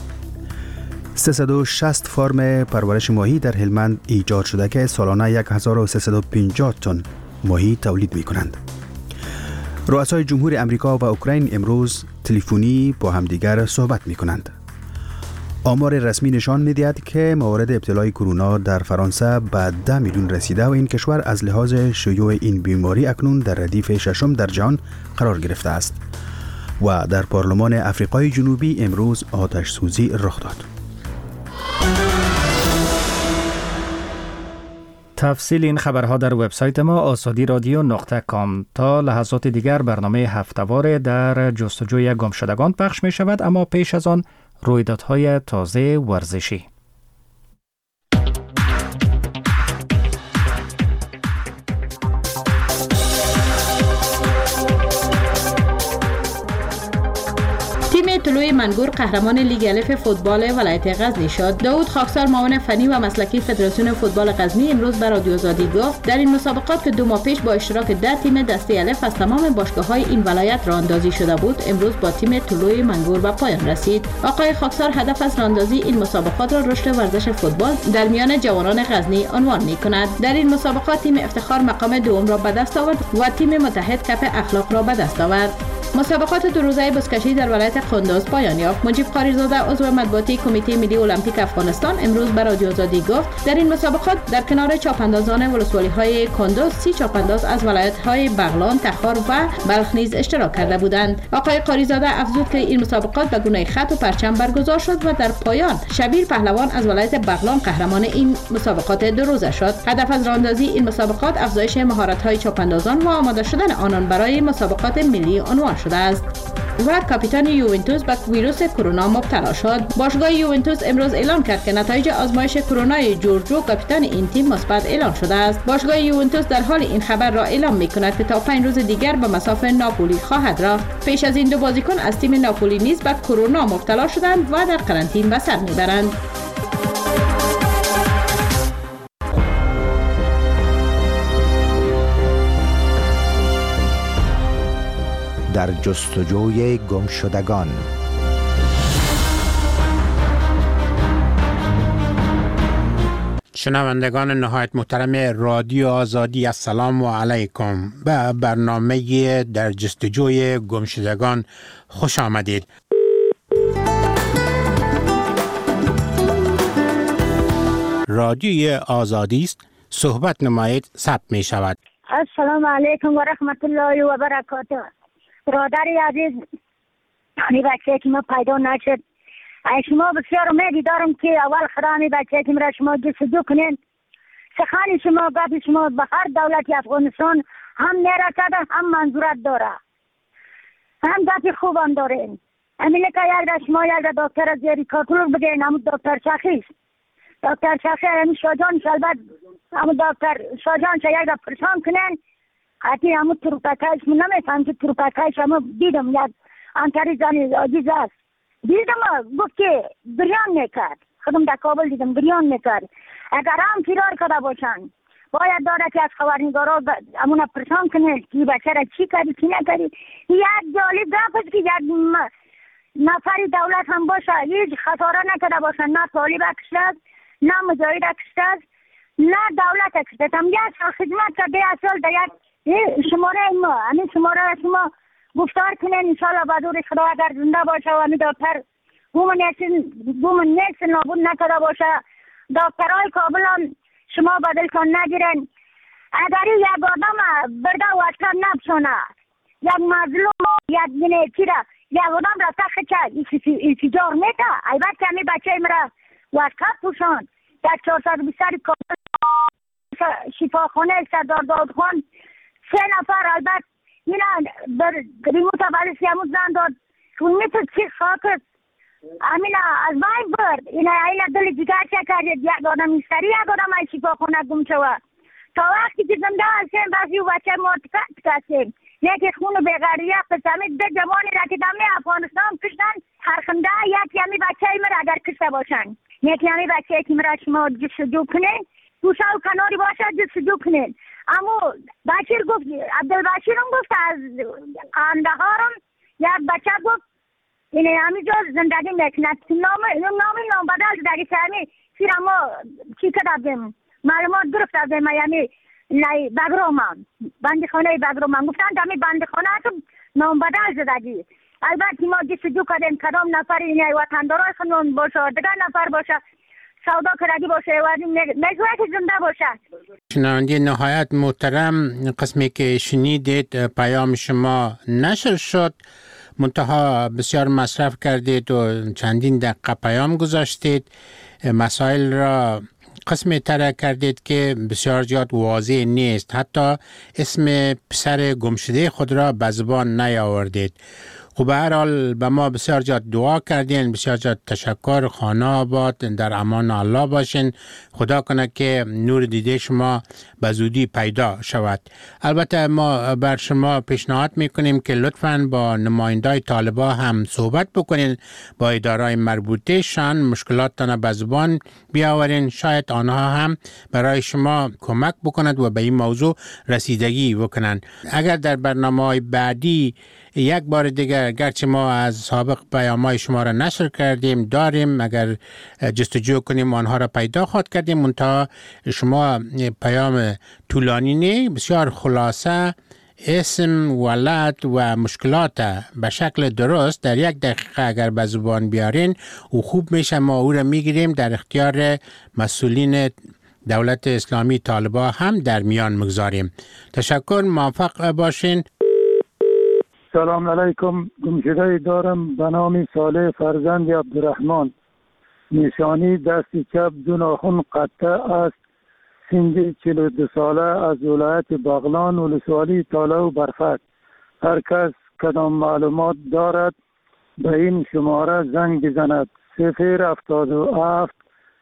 Speaker 5: 360 فرم پرورش ماهی در هلمند ایجاد شده که سالانه 1350 تن ماهی تولید می کنند. رؤسای جمهور امریکا و اوکراین امروز تلفنی با همدیگر صحبت می کنند. آمار رسمی نشان می دهد که موارد ابتلای کرونا در فرانسه به 10 میلیون رسیده و این کشور از لحاظ شیوع این بیماری اکنون در ردیف ششم در جهان قرار گرفته است. و در پارلمان افریقای جنوبی امروز آتش سوزی رخ داد.
Speaker 1: تفصیل این خبرها در وبسایت ما azadiradio.com. تا لحظات دیگر برنامه هفته‌وار در جستجوی گمشدگان پخش می شود، اما پیش از آن رویدادهای تازه ورزشی.
Speaker 21: تیم طلوع منگور قهرمان لیگ الف فوتبال ولایت غزنی شد. داوود خاکسار معاون فنی و مسلکی فدراسیون فوتبال غزنی امروز به رادیو آزادی گفت در این مسابقات که 2 ماه پیش با اشتراک 10 تیم دسته الف از تمام باشگاه‌های این ولایت راندازی شده بود، امروز با تیم طلوع منگور به پایان رسید. آقای خاکسار هدف از راندازی این مسابقات را رشد ورزش فوتبال در میان جوانان غزنی عنوان می‌کند. در این مسابقات تیم افتخار مقام دوم را به دست آورد و تیم متحد کپ اخلاق را به دست آورد. مسابقات 2 روزه بزکشی در ولایت قندوز پایان یافت. مجیب قاریزاده عضو مطبوعاتی کمیته ملی المپیک افغانستان امروز به رادیو آزادی گفت در این مسابقات در کنار چاپاندازان ولسوالی‌های کندوز 30 چاپانداز از ولایت‌های بغلان، تخار و بلخ نیز اشتراک کرده بودند. آقای قاریزاده افزود که این مسابقات به گونه خط و پرچم برگزار شد و در پایان شبیر پهلوان از ولایت بغلان قهرمان این مسابقات 2 روزه شد. هدف از راندازی این مسابقات افزایش مهارت‌های چاپاندازان و آماده شدن آنان برای مسابقات ملی عنوان شده است. و کاپیتان یوونتوس به ویروس کرونا مبتلا شد. باشگاه یوونتوس امروز اعلام کرد که نتایج آزمایش کرونای جورجو کاپیتان این تیم مثبت اعلام شده است. باشگاه یوونتوس در حال این خبر را اعلام می‌کند که تا 5 روز دیگر به مصاف ناپولی خواهد رفت. پیش از این 2 بازیکن از تیم ناپولی نیز به کرونا مبتلا شدند و در قرنطینه به سر می‌برند.
Speaker 22: در جستجوی گمشدگان.
Speaker 23: شنوندگان نهایت محترم رادیو آزادی، السلام علیکم. به برنامه در جستجوی گمشدگان خوش آمدید. رادیو آزادی است، صحبت نمایید، ثبت می شود.
Speaker 24: السلام علیکم و رحمت الله و برکاته. برادری عزیز، این بچه که ما پیدا نشد، شما بسیار امیدی دارم که اول خرانی بچه که را شما جستجو کنین. سخن شما، گپ شما به هر دولت افغانستان هم نرسده، هم منظورت داره، هم گپ خوب هم دارین. همینه که یک شما یک دکتر زیری کنترل بدین، همون دکتر شخیص همون شاجان شلبت، همون دکتر شاجان شا یک پرسان کنین. حتی همون تروپکایش من نمیفهم که تروپکایش همون دیدم یک انتری زنی عزیز است، دیدم گفت که بریان میکرد، خودم در کابل دیدم بریان میکرد. اگر هم فرار کرده باشن باید داره که از خبرنگارا امون پرسان کنه که بچه را چی کردی چی نکردی. یک جالب گپ است که یک نفری دولت هم باشه هیچ خطا نکرده باشه، نه طالب کشته است نه مجاهد کشته است نه دولت کشته است. هم یک سال خدمت کرده، یک سال در یک شماره ما همین شماره را شما گفتار کنین انشاءالله بدور خدا اگر زنده باشه و همی دفتر بومن نیست نابود نکرده باشه. دفترهای کابل هم شما بدلتان نگیرن. اگر یک آدم برده وطن نبشانه، یک مظلوم یک گنیتی را یک آدم را تخت انفجار میده، ایوت که همی بچه مرا وطن پوشان در 420 کابل شفاخانه سردار داود خان 3 نفر البته اینا در ریموت اولی سیاموز زن داد اون میتون چی خاکت امینا از بین برد. اینا دل جگر چه کردید یک آدم میستری یک آدم های شفاخانه گم شوه. تا وقتی که زنده هستیم بسی و بچه مرتفت کسیم یکی خون بغریه قسمید ده جوانی را که دمی افغانستان کشتن هرخنده یکی همی بچه مر اگر کشته باشن یکی همی بچه که مرا شما جستجو کنین توشا و کناری باشه جستجو کنین. اما بشیر گفت عبدالبشیر هم گفت از قندهارم یک بچه گفت اینه همینجا زندگی میکنه نام بدل زندگی سرمی سیر اما چی کردیم معلومات درست از میامی بگروم بندخانه بگروم گفتن دمی بندخانه هم نام بدل زندگی. البته ما جستجو کردیم کدام نفر اینه وطندارای خانون باشه دیگر نفر باشه سودا کردی باشه و میگوید که زنده باشه.
Speaker 23: شنونده نهایت محترم، قسمی که شنیدید پیام شما نشر شد، منتها بسیار مصرف کردید و چندین دقیقه پیام گذاشتید، مسائل را قسمی طرح کردید که بسیار زیاد واضح نیست، حتی اسم پسر گمشده خود را به زبان نیاوردید. خب به هر حال به ما بسیار زیاد دعا کردین، بسیار زیاد تشکر. خانه آباد، در امان الله باشین. خدا کنه که نور دیده شما به زودی پیدا شود. البته ما بر شما پیشنهاد میکنیم که لطفاً با نمایندای طالبا هم صحبت بکنین، با ادارای مربوطه شان مشکلاتتان به زبان بیاورین، شاید آنها هم برای شما کمک بکند و به این موضوع رسیدگی بکنند. اگر در برنامه‌های بعدی یک بار دیگر گرچه ما از سابق پیام‌های شما را نشر کردیم داریم، اگر جستجو کنیم آنها را پیدا خواهد کردیم، منتها شما پیام طولانی نه، بسیار خلاصه اسم، ولد و مشکلات به شکل درست در 1 دقیقه اگر به زبان بیارین و خوب میشه ما او را میگیریم در اختیار مسئولین دولت اسلامی طالبا هم در میان مگذاریم. تشکر، موفق باشین.
Speaker 14: سلام علیکم. گمشده دارم به نام صالح فرزند عبدالرحمن. نشانی دست چپ 2 ناخن قطع است. سن 42 ساله از ولایت بغلان ولسوالی تاله و برفک. هر کس کدام معلومات دارد به این شماره زنگ بزند. 077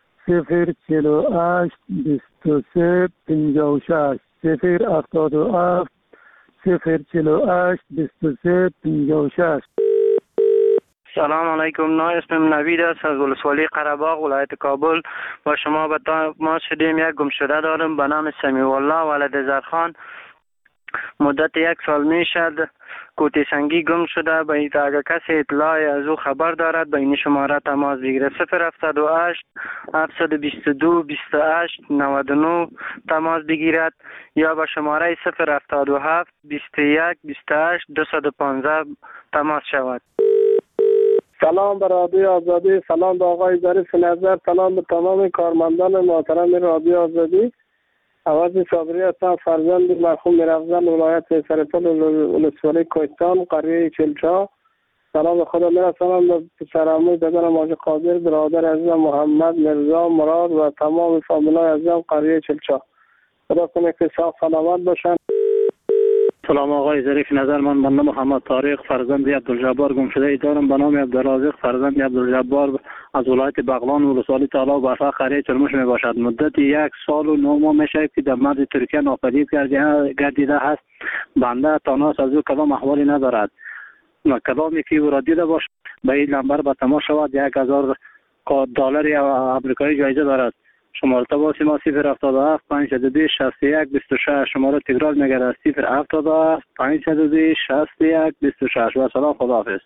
Speaker 14: 048 23 56 077 048 23 56.
Speaker 2: سلام علیکم. اسمم نوید است از ولسوالی قره‌باغ ولایت کابل. با شما به تماس شدیم. یک گمشده دارم به نام سمیع الله ولد زرخان. مدت 1 سال می شد کوتی سنگی گم شده. به این اگر کسی اطلاعی از او خبر دارد به این شماره تماس بگیره. 078 722 28 99 تماس بگیرد یا به شماره 077 21 28 215 تماس شود.
Speaker 18: سلام به رادیو آزادی، سلام به آقای ظریف نظر، سلام به تمام کارمندان محترم رادیو آزادی. عوض صابری هستم، فرزند مرحوم میرافزل ولایت سرپل ولسوالی کوهستان قریه چلچا. سلام به خدا میرسانم به پسرعموی دادر ماجد قادر، برادر عزیزم محمد مرزا مراد و تمام فامیلای عزیزم قریه چلچا. خدا کنه که صاف سلامت باشن.
Speaker 6: سلام آقای ظریف نظر، من بنده محمد طارق فرزند عبدالجبار گمشده دارم به نام عبدالرازق فرزند عبدالجبار از ولایت بغلان ولسوالی تالا و برفق قریه چرموش می باشد. مدت 1 سال و 9 ماه میشه که در مرز ترکیه ناپدید گردیده است. بنده تاناس از او کدام احوالی ندارد. کدامی که او را دیده باشد به این نمبر به تماس شود. 1000 دلار آمریکایی جایزه دارد. شماره تماس ما 077 502 61 26. شماره تکرار میگردد 077 502 61 26. و سلام، خداحافظ.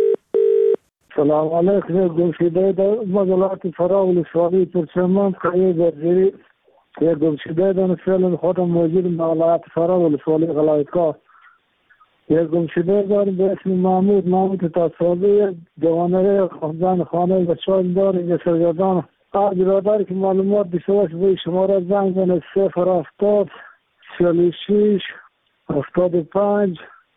Speaker 8: سلام علیکم. گمشده در مجلات فرا ولسوالی ترکمن قریه برجری یک گمشده در فعلا خودم موجود مجلات فرا ولسوالی غلایتگاه. یک گمشده داریم به اسم محمود تصابی جوانره خانزان خانه بچه‌ها داریم یک سرگردان هر برادر که معلومات بیشترش به شماره زنگ زنه 070 46 75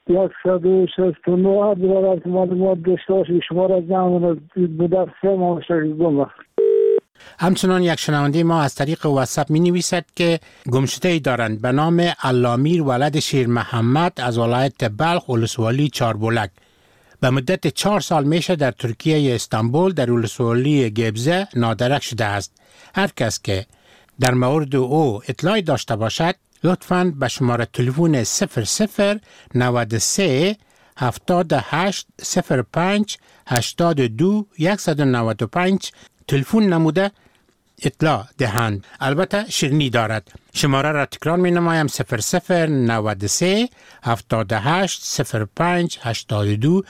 Speaker 8: 169. هر برادر که معلومات بیشترش به شماره زنگ زنه بدر 3 ماه گم.
Speaker 23: همچنان یک شنونده ما از طریق واتساپ می نویسد که گمشده‌ای دارند به نام علامیر ولد شیر محمد از ولایت بلخ ولسوالی چاربولک. به مدت 4 سال میشه در ترکیه استانبول در ولسوالی گبزه نادرک شده است. هر کس که در مورد او اطلاعی داشته باشد لطفاً به شماره تلفن 00 93 78 05 82 195 تلفن نموده اطلاع دهند. البته شیرینی دارد. شماره را تکرار می نمایم 00 93 78 05 82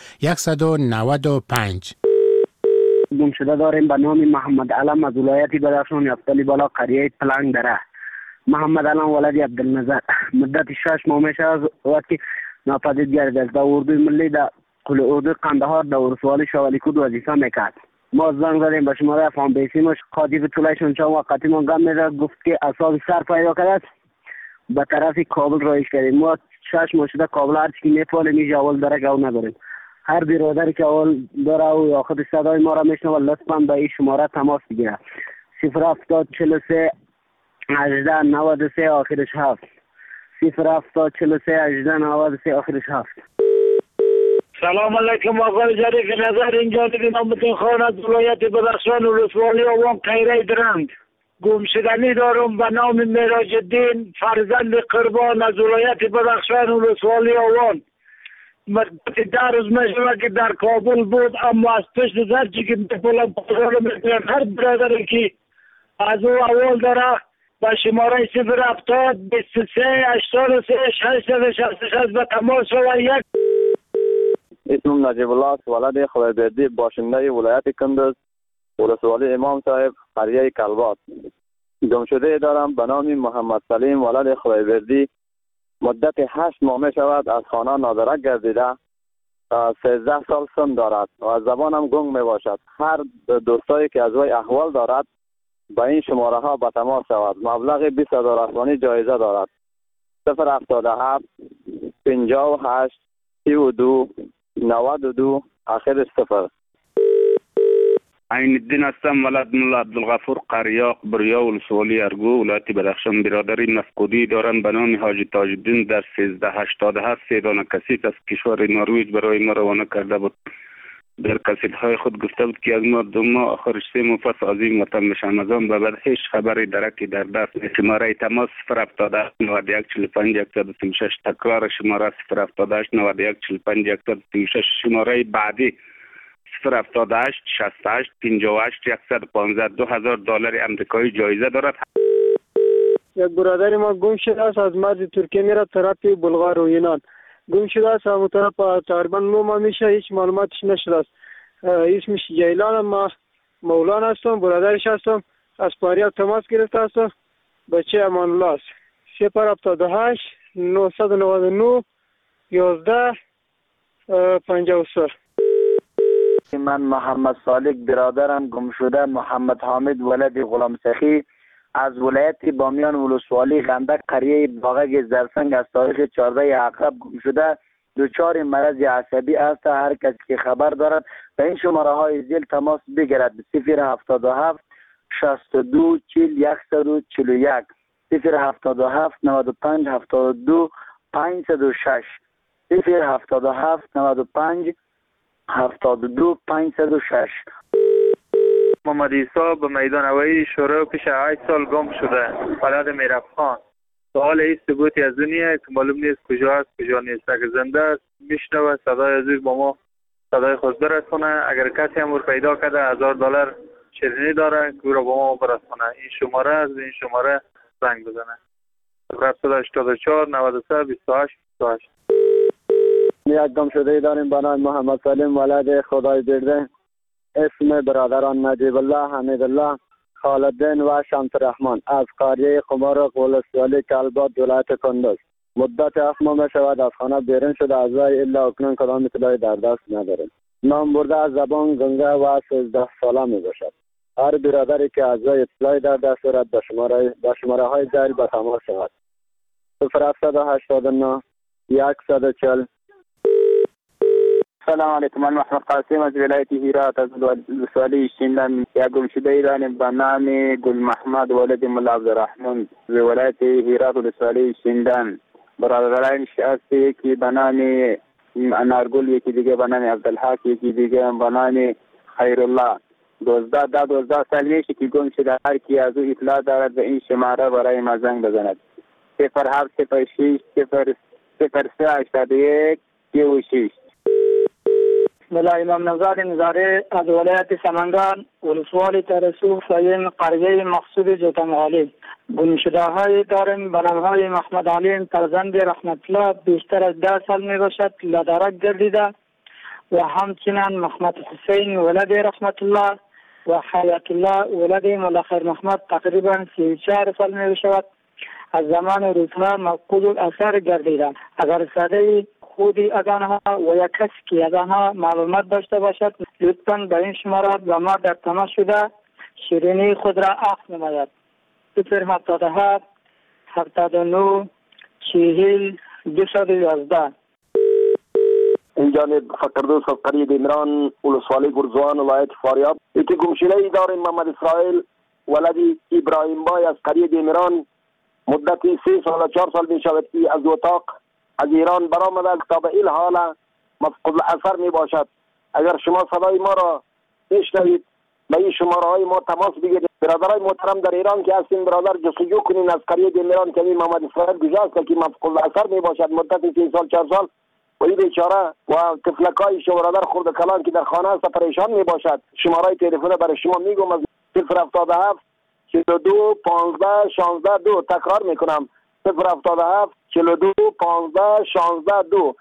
Speaker 23: 195.
Speaker 20: گمشده داریم به نام محمد علم از ولایت بدخشان یفتلی بالا قریه پلنگ دره. محمد علم ولد عبدالنظر مدت 6 ماه میشه از وقتی ناپدید گردید. در اردوی ملی در اردوی قندهار در ولسوالی شوالیکود وظیفه میکرد. ما زنگ زدیم به شماره افغان بیسیمش خادیف طولشون چند وقتی ما گم میده گفت که اصاب سر پیدا کرد به طرف کابل رایش کردیم. ما 6 ماه شده کابل هرچی که میتوانیم اینجا اول داره گو نداریم. هر برادری که اول داره و یا خود صدای ما را میشنوه لطفا به این شماره تماس بگیره 070 43 18 93 آخرش 7 070 43 18 93 آخرش 7.
Speaker 18: سلام علیکم آقای ظریف نظر. اینجا دیدیم امتون خان از ولایت بدخشان ولسوالی آوان قیره درند. گمشدنی دارم به نام معراج الدین فرزند قربان از ولایت بدخشان ولسوالی آوان. مدت 10 روز میشود که در کابل بود، اما از پشت زرچی که میپولم پاسار میکنم. هر برادری که از او اول داره با شماره 070 23 83 666 به تماس و یک.
Speaker 9: اسمم نجیب الله است، ولد خدایبردی باشنده ولایت کندز ولسوالی امام صاحب قریه کلبات. گمشده دارم به نام محمد سلیم ولد خدایبردی مدت 8 ماه می شود از خانه نادرک گردیده. 13 سال سن دارد و از زبانم گنگ می باشد. هر دوستایی که از وی احوال دارد با این شماره ها به تماس شود. مبلغ 20,000 افغانی جایزه دارد. 077 58 32 92 آخرش 0.
Speaker 10: عین الدین هستم ولد ملا عبدالغفور قریاق بریا ولسوالی ارگو ولایت بدخشان. برادری مفقودی دارند به نام حاجی تاج الدین در 1387 3 دانه کسیت از کشور نروژ برای ما روانه کرده بود. در کسیت‌های خود گفته بود که از ما 2 ماه آخرش 3 ماه پس عظیم وطن بشن. از آن به بعد هیچ خبری درکی در دست نیست. شماره تماس 078 91 45 136 تکرار شماره 078 91 45 136. شماره بعدی 078 68 58 115 $2000 آمریکایی جایزه دارد.
Speaker 11: یک برادر ما گم شده است، از مرز ترکیه میره طرف بلغار و یونان. گم شده است، همون طرف تقریبا 9 ماه میشه، هیچ معلوماتش نشده است. اسمش جیلان، ما مولانا هستم، برادرش هستم. از فاریاب تماس گرفته هستم. بچه امان الله است. 078 999 11 53.
Speaker 25: من محمد صالح برادرم گم شده محمد حامد ولد غلام سخی از ولایت بامیان ولسوالی غندک قریه باغک زرسنگ از تاریخ 14 عقرب گم شده. دچار مرض عصبی است. هر کسی که خبر دارد به این شماره های زیر تماس بگیرد. 077 62 40 141 077 95 72 506 077 95 72 506.
Speaker 26: محمد عیسی به میدان هوایی شروع پیش 8 سال گم شده. ولد میرافخان. سوال این ثبوتی از دنیا که معلوم نیست کجا است کجا نیست. اگر زنده است میشنوه صدای از با ما صدای خود برسونه. اگر کسی هم پیدا کرده $1000 شیرینی داره که را با ما برسانه. این شماره از این شماره زنگ بزنه. 784 93 28 28.
Speaker 25: یک گم شده داریم به نام محمد سلیم ولد خدای برده. اسم برادران نجیب الله، حمید الله، خالدین و شمس رحمان از قریه قمار قولسیالی کلبات ولایت کندز. مدت 7 ماه شود از خانه بیرون شده، از وی الا اکنون کدام اطلاعی در دست نداریم. نام برده از زبان گنگه و 13 ساله می باشد. هر برادری که از وی اطلاعی در دست دارد به شماره های زیر به تماس شود. 0789 140.
Speaker 3: سلام علیکم. من محمد قاسم از ولایت هرات از ولسوالی شینلند. یک گم شده ایران به نام گل محمد ولد ملا عبدالرحمن از ولایت هرات ولسوالی شینلند. برادرانش هست، یکی به نام انارگل، یکی دیگه به نام عبدالحق، یکی دیگه به نام خیرالله. 12 سال میشه که گم شده. هر کی از او اطلاع دارد به این شماره برای ما زنگ بزند. 0706 0381 36.
Speaker 7: ملا امام نژاد نظاره از ولایت سمنگان ولسوالی ترسو سایم قریه مقصود جوتمغالی. گم شده های داریم به نام های محمد علیم فرزند رحمت الله، بیشتر از 10 سال می باشد، لدرک گردیده. و همچنین محمد حسین ولد رحمت الله و حیات الله ولد ملا خیر محمد تقریبا 34 سال می باشد، از زمان روزها مفقود الاثر گردیده. اگر صدای خودی از آنها و یک کسی که از آنها معلومات داشته باشد لطفاً به این شماره با ما در تماس شده شیرینی خود را عقد نماید. 077 79 40 211.
Speaker 12: این جانب فقردوس از قریه دیمران ولسوالی گرزوان ولایت فاریاب. یکی گمشده ای داریم محمد اسرائیل ولد ابراهیم بای از قریه دیمران. مدتی 3 سال 4 سال می شود که از اتاق از ایران برآمده تا به این حال مفقود الاثر می باشد. اگر شما صدای ما را بشنوید به این شماره های ما تماس بگیرید. برادرای محترم در ایران که هستین برادر جستجو کنین از قریه دیمران که این محمد اسرائیل گذاشته که مفقود الاثر می باشد مدت 3 سال 4 سال و این بیچاره و طفلکای شما برادر خرد کلان که در خانه است پریشان می باشد. شماره تلفن برای شما میگم از 077 42 15 16 2. تکرار میکنم 077 42 15 16 2.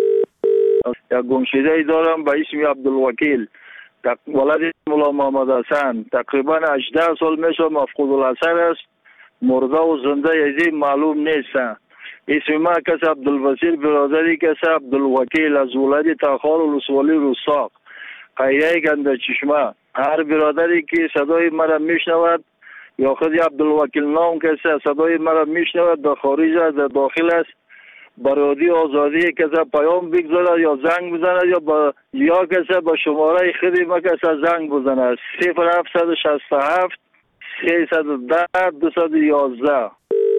Speaker 26: یک گمشده ای دارم به اسم عبدالوکیل ولد مولا محمد حسن. تقریبا 18 سال میشه مفقود الاثر است. مرده و زنده از این معلوم نیست. اسم ما کس عبدالبصیر، برادری کس عبدالوکیل از ولد تاخال ولسوالی روساق قریه گنده چشمه. هر برادری که صدای مرا میشنود یا خود عبدالوکیل نام کسی صدای مرا میشنود در خارج است در داخل است برادی آزادی کسی پیام بگذارد یا زنگ بزند یا کسی با شماره خودی ما کسی زنگ بزند 0767 310 211.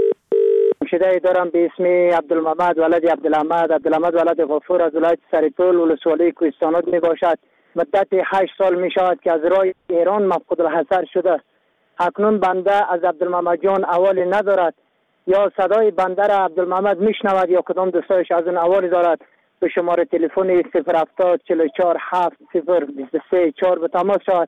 Speaker 7: شده دارم به اسم عبدالمحمد ولد عبدالحمد ولد غفور از ولایت سریطول ولسوالی کوهستانات می باشد. مدت 8 سال می شود که از راه ایران مفقود الحصر شده. اکنون بنده از عبدالمحمد جان اوالی ندارد یا صدای بنده را عبدالمحمد میشنود یا کدام دوستایش از اون اوالی دارد. به شماره تلفن 070 44 7 023 4 به تماس شود.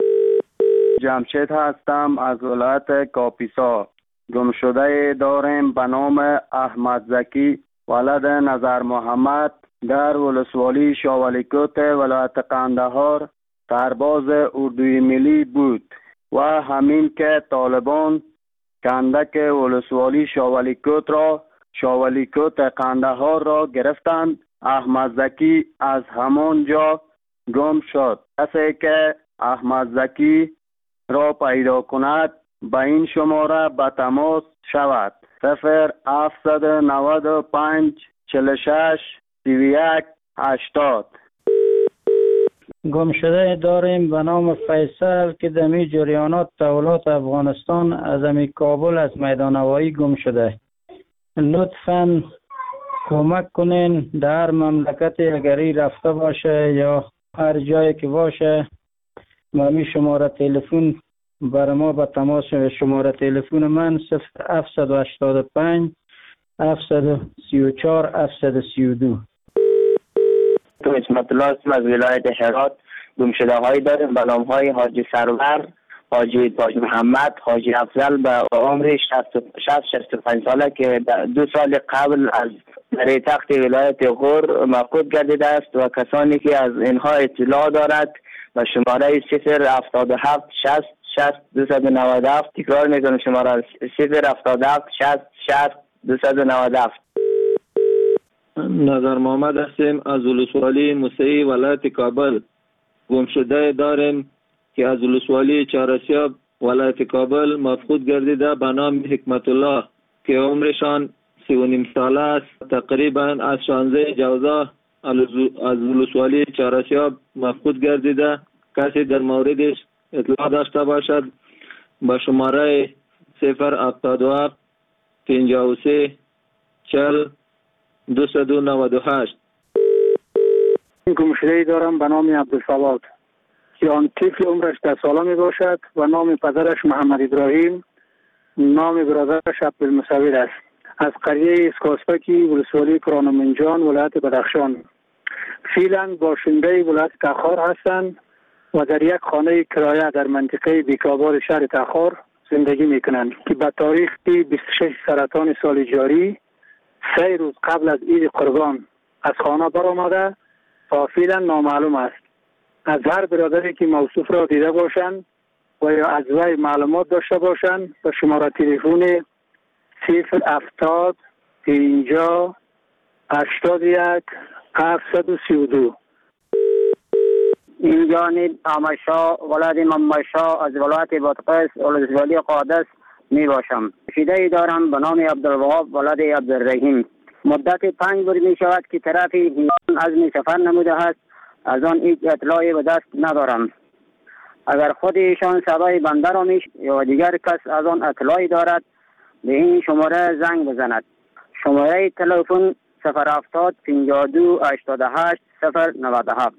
Speaker 13: جمشید هستم از ولایت کاپیسا. گمشده داریم به نام احمد زکی ولد نظر محمد در ولسوالی شاولیکوت ولایت قندهار سرباز اردوی ملی بود و همین که طالبان کندک ولسوالی شاولیکوت قندهار را گرفتند احمد زکی از همان جا گم شد. کسی که احمد زکی را پیدا کند به این شماره به تماس شود 0795 46 31 80.
Speaker 15: گمشده داریم به نام فیصل که دمی جریانات تحولات افغانستان از امی کابل از میدان هوایی گم شده. لطفاً کمک کنین در مملکت اگری رفته باشه یا هر جایی که باشه می شماره تلفن بر ما به تماس. شماره تلفن من 0785 734 732.
Speaker 3: تو اسمت الله از ولایت هرات.
Speaker 25: گمشده هایی داریم به نام های حاجی سرور، حاجی تاج محمد، حاجی افضل به عمر 65 ساله که 2 سال قبل از در تخت ولایت غور مفقود گردیده است و کسانی که از اینها اطلاع دارد و شماره 077 60 60 297 تکرار میکنم شماره 077 60 60 297.
Speaker 1: نظر محمد هستیم از ولسوالی موسعی ولایت کابل. گمشده داریم که از ولسوالی چهارسیاب ولایت کابل مفقود گردیده به نام حکمت الله که عمرشان 39 ساله است. تقریبا از 16 جوزا از ولسوالی چهارسیاب مفقود گردیده. کسی در موردش اطلاع داشته باشد با شماره 077 53 40 298.
Speaker 4: گمشده‌ای دارم به نام عبدالصواد که آن طفل عمرش 10 ساله می باشد و نام پدرش محمد ابراهیم، نام برادرش عبدالمصور است. از قریه اسکاسپکی ولسوالی کرانمنجان ولایت بدخشان. فعلا باشنده ولایت تخار هستند و در یک خانه کرایه در منطقه بیکاباد شهر تخار زندگی میکنند که به تاریخ 26 سرطان سال جاری 3 روز قبل از عید قربان از خانه برآمده و فعلا نامعلوم است. از هر برادری که موصوف را دیده باشند و یا از وی معلومات داشته باشند به شماره تلفن 070 50 81 732.
Speaker 25: این جانب آمشا ولاد ممشا از ولایت بادغیس ولسوالی قادس می باشم. شیده دارم به نام عبدالوهاب ولاد عبدالرحیم. مدت 5 روز می شود که طرف ایران عزم سفر نموده است. از آن هیچ اطلاعی به دست ندارم. اگر خود ایشان صدای بنده را یا دیگر کس از آن اطلاعی دارد به این شماره زنگ بزند. شماره تلفن 070 52 88 097.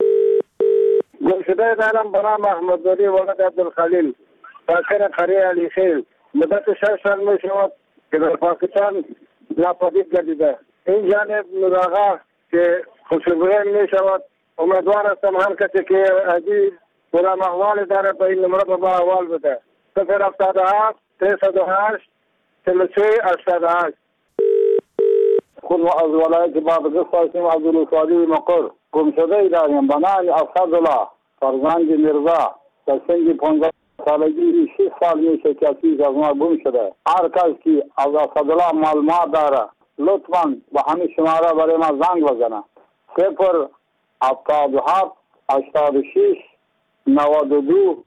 Speaker 5: گمشده دارم به نام احمدولی ولد عبدالخلیل ساکن قریه علیخیل. مدت 6 سال می شود که در پاکستان ناپدید گردیده. این جانب مداغا که خوشبویی می شود. امیدوار هستم هر کسی که عزیز کدام احوال داره به این نمره به ما احوال بده. 077 308 43 88.
Speaker 16: خود از ولایت بادغیس هستیم از ولسوالی مقر. گمشده داریم به نام افضل فرزند میرزا در سن 15 سالگی 6 سال میشه که از ما گم شده. هر کس که از افضل معلومات داره لطفاً به همین شماره برای ما زنگ بزنه. 077 86 92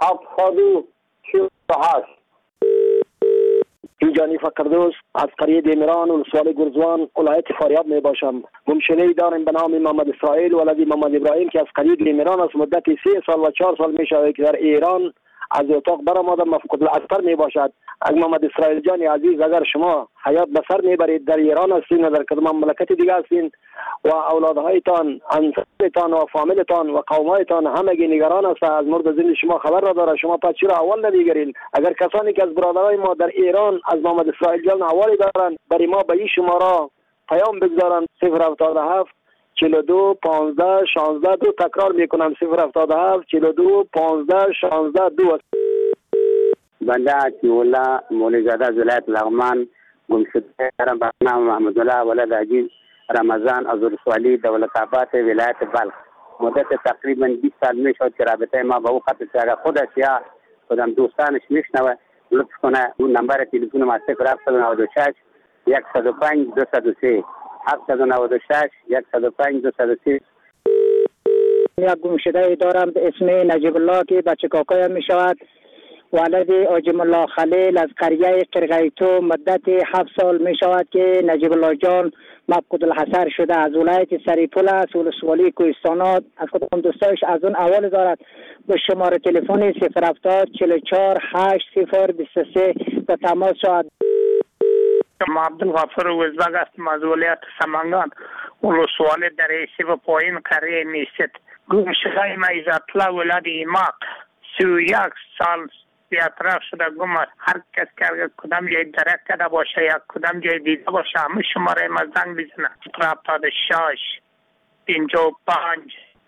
Speaker 16: 748.
Speaker 12: اینجانی فقردوس از قریه دیمران ولسوالی گرزوان ولایت فاریاب می باشم. گمشده‌ای داریم به نام محمد اسرائیل ولد محمد ابراهیم که از قریه دیمران از مدت 3 سال و 4 سال می شود که در ایران از اتاق برآمده مفقود الاسر می باشد. از محمد اسرائیل جان عزیز اگر شما حیات به سر میبرید در ایران هستین و در کدام مملکت دیگه هستین و اولادهایتان انصارتان و فامیلتان و قومایتان همگی نگران است از مورد زندگی شما خبر را داره، شما پس چرا اول نمیگیرین؟ اگر کسانی که از برادرای ما در ایران از محمد اسرائیل جان اوالی دارن برای ما به این شماره پیام بگذارن. 077 42 15 16 2. تکرار میکنم 077 42 15 16 2.
Speaker 25: بنده عطی‌الله مولوی‌زاده از ولایت لغمان گمشده دارم به نام محمدالله ولد عجیز رمضان از ولسوالی دولت‌آباد ولایت بلخ. مدت تقریبا 20 سال میشد که رابطه ما با او قطع شد. اگر خودش یا خودم دوستانش میشنوه لطف کنه اون نمبر تلفن ما 076 105 203 796 105 203.
Speaker 4: یک گمشده دارم به اسم نجیب الله که بچه کاکایم می شود. ولد آجم الله خلیل از قریه قرقیتو مدت 7 سال می شود که نجیب الله جان مفقود الحصر شده. از ولایت سریپول است ولسوالی کوهستانات. از کدام دوستایش از اون اول دارد به شماره تلفن 070 44 80 23 به تماس شود.
Speaker 18: ما عبدالغفور وزبگ هستم از ولایت سمنگان ولسوالی در ایسی و پایین قریه میست. گمشده ما ایزاتلا ولد ایماق 31 سال بیاطراف شده گم. هر کس که کدام جای درک کرده باشه یا کدام جای دیده باشه همه شماره ما زنگ بزنه. 76 55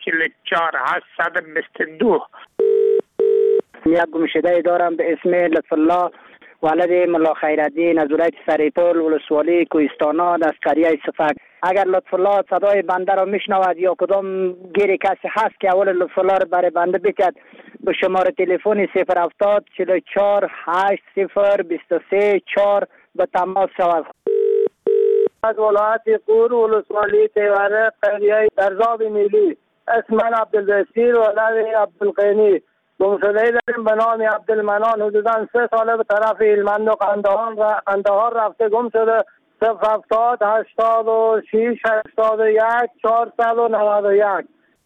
Speaker 18: 44 822.
Speaker 7: یک گمشده دارم به اسم لطف الله ولد ملا خیرالدین از ولایت سریپل ولسوالی کوهستانا از قریه صفک. اگر لطف الله صدای بنده را میشنود یا کدام گیری کسی هست که اول لطف الله را برای بنده بکد، به شماره تلفن 070 44 80 23 4 به تماس شود.
Speaker 5: از ولایت قور ولسوالی تیوره قریه درزاب میلی. اسم من عبدالبصیر ولد عبدالقینی. گمشده داریم به نام عبدالمنان. حدوداً 3 ساله به طرف هلمند و قندهار رفته گم شده. 070 86 81 491.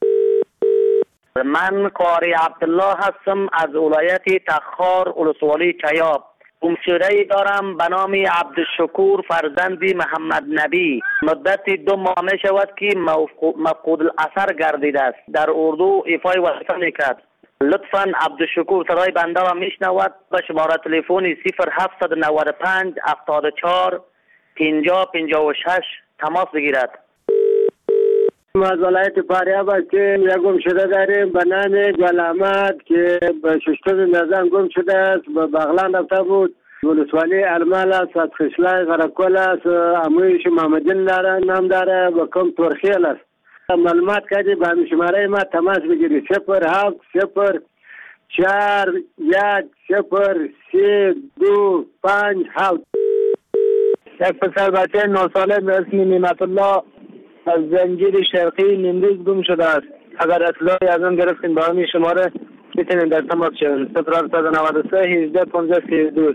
Speaker 14: من قاری عبدالله هستم از ولایت تخار ولسوالی چیاب. گمشده دارم به نام عبدالشکور فرزند محمد نبی. مدت 2 ماه می شود که مفقود الاثر گردیده است. در اردو ایفای وظیفه میکرد. لطفاً عبدالشکور صدای بنده را میشنود به شماره تلفن 0795 74 50 56 تماس بگیرد.
Speaker 5: از ولایت فاریاب هستیم. یک گمشده داریم به نام گل احمد که به ششتم نظام گم شده است. به بغلان رفته بود. ولسوالی ارمال است. از خشلای غرقل است. امویش محمدین داره نام داره و کم ترخیل است. معلومات کردی به همین شماره ما تماس بگیری 07 0 4 1 0 3 2 5 7.
Speaker 7: یک پسر بچه 9 ساله به اسم نعمت الله از زنجیر شرقی نیمروز گم شده است. اگر اطلاعی از آن گرفتین به همین شماره میتونین در تماس شوید. 0793 18 15 32.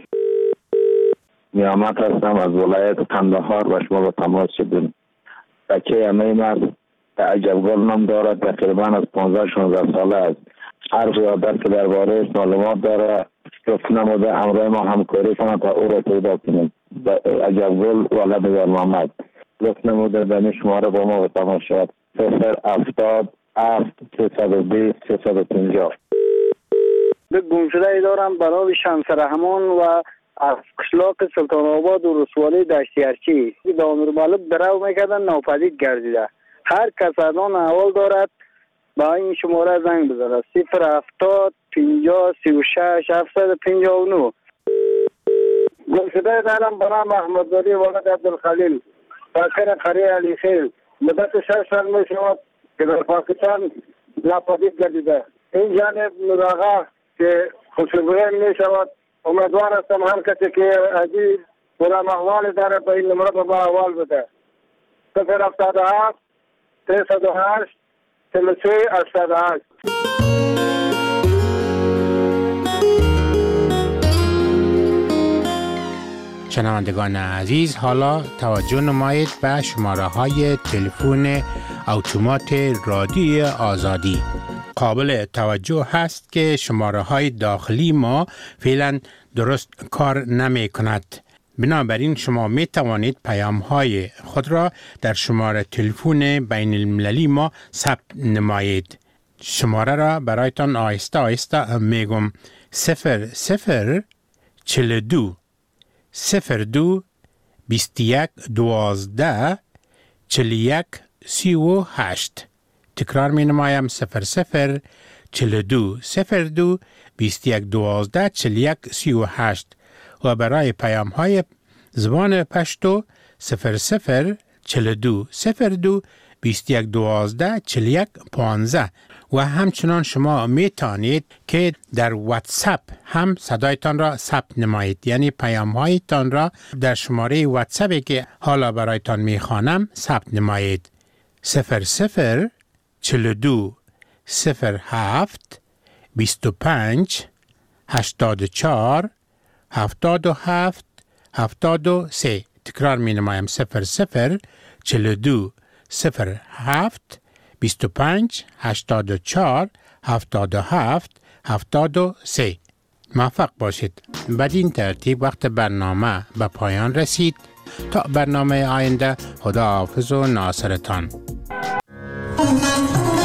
Speaker 17: نیامت هستم از ولایت قندهار و شما به تماس شدیم. بچه امیم است. عجبگل نام دارد. تقریبا از 15-16 ساله است. حرف یادت که درباره معلومات داره گفت نموده همراه ما همکاری کنه تا او را پیدا کنیم. عجبگل ولد یار محمد گفت نموده دمی شماره با ما به تماس شد. 070 320 350.
Speaker 7: به گمشده دارم برای شمس رحمان و از قشلاق سلطان آباد و رسوالی دشتیارچی به امیر مالک درو میکردن ناپدید گردیده. هر کس از آن احوال دارد با این شماره زنگ بزنه 070 50 36 759.
Speaker 5: گمشده دارم به نام احمدزاده ولد عبدالخلیل ساکن قریه علی خیل. مدت 6 سال می شود که در پاکستان ناپدید گردیده. این جانب نوراغا که خوشبویی می شود. امیدوار هستم هر کسی که عجیب پورا احوال داره به این نمره با احوال بده. 077 308 33 88.
Speaker 23: شنوندگان عزیز، حالا توجه نمایید به شماره های تلفن اتومات رادیوی آزادی. قابل توجه هست که شماره های داخلی ما فعلا درست کار نمی کند. بنابراین شما می توانید پیام های خود را در شماره تلفن بین المللی ما ثبت نمایید. شماره را برایتان آهسته آهسته می گم. 0042 02 21 12 41 38. تکرار می نمایم 0042 02 21 12 41 38 و برای پیام های زبان پشتو 0042 02 21 12 41 15. و همچنان شما می توانید که در واتساپ هم صدایتان را ثبت نمایید، یعنی پیام هایتان را در شماره واتساپی که حالا برایتان می خوانم ثبت نمایید 0042 07 25 84 77 73. تکرار می نمایم 0042 07 25 84 77 73. موفق باشید. بدین ترتیب وقت برنامه به پایان رسید. تا برنامه آینده، خدا حافظ و ناصرتان.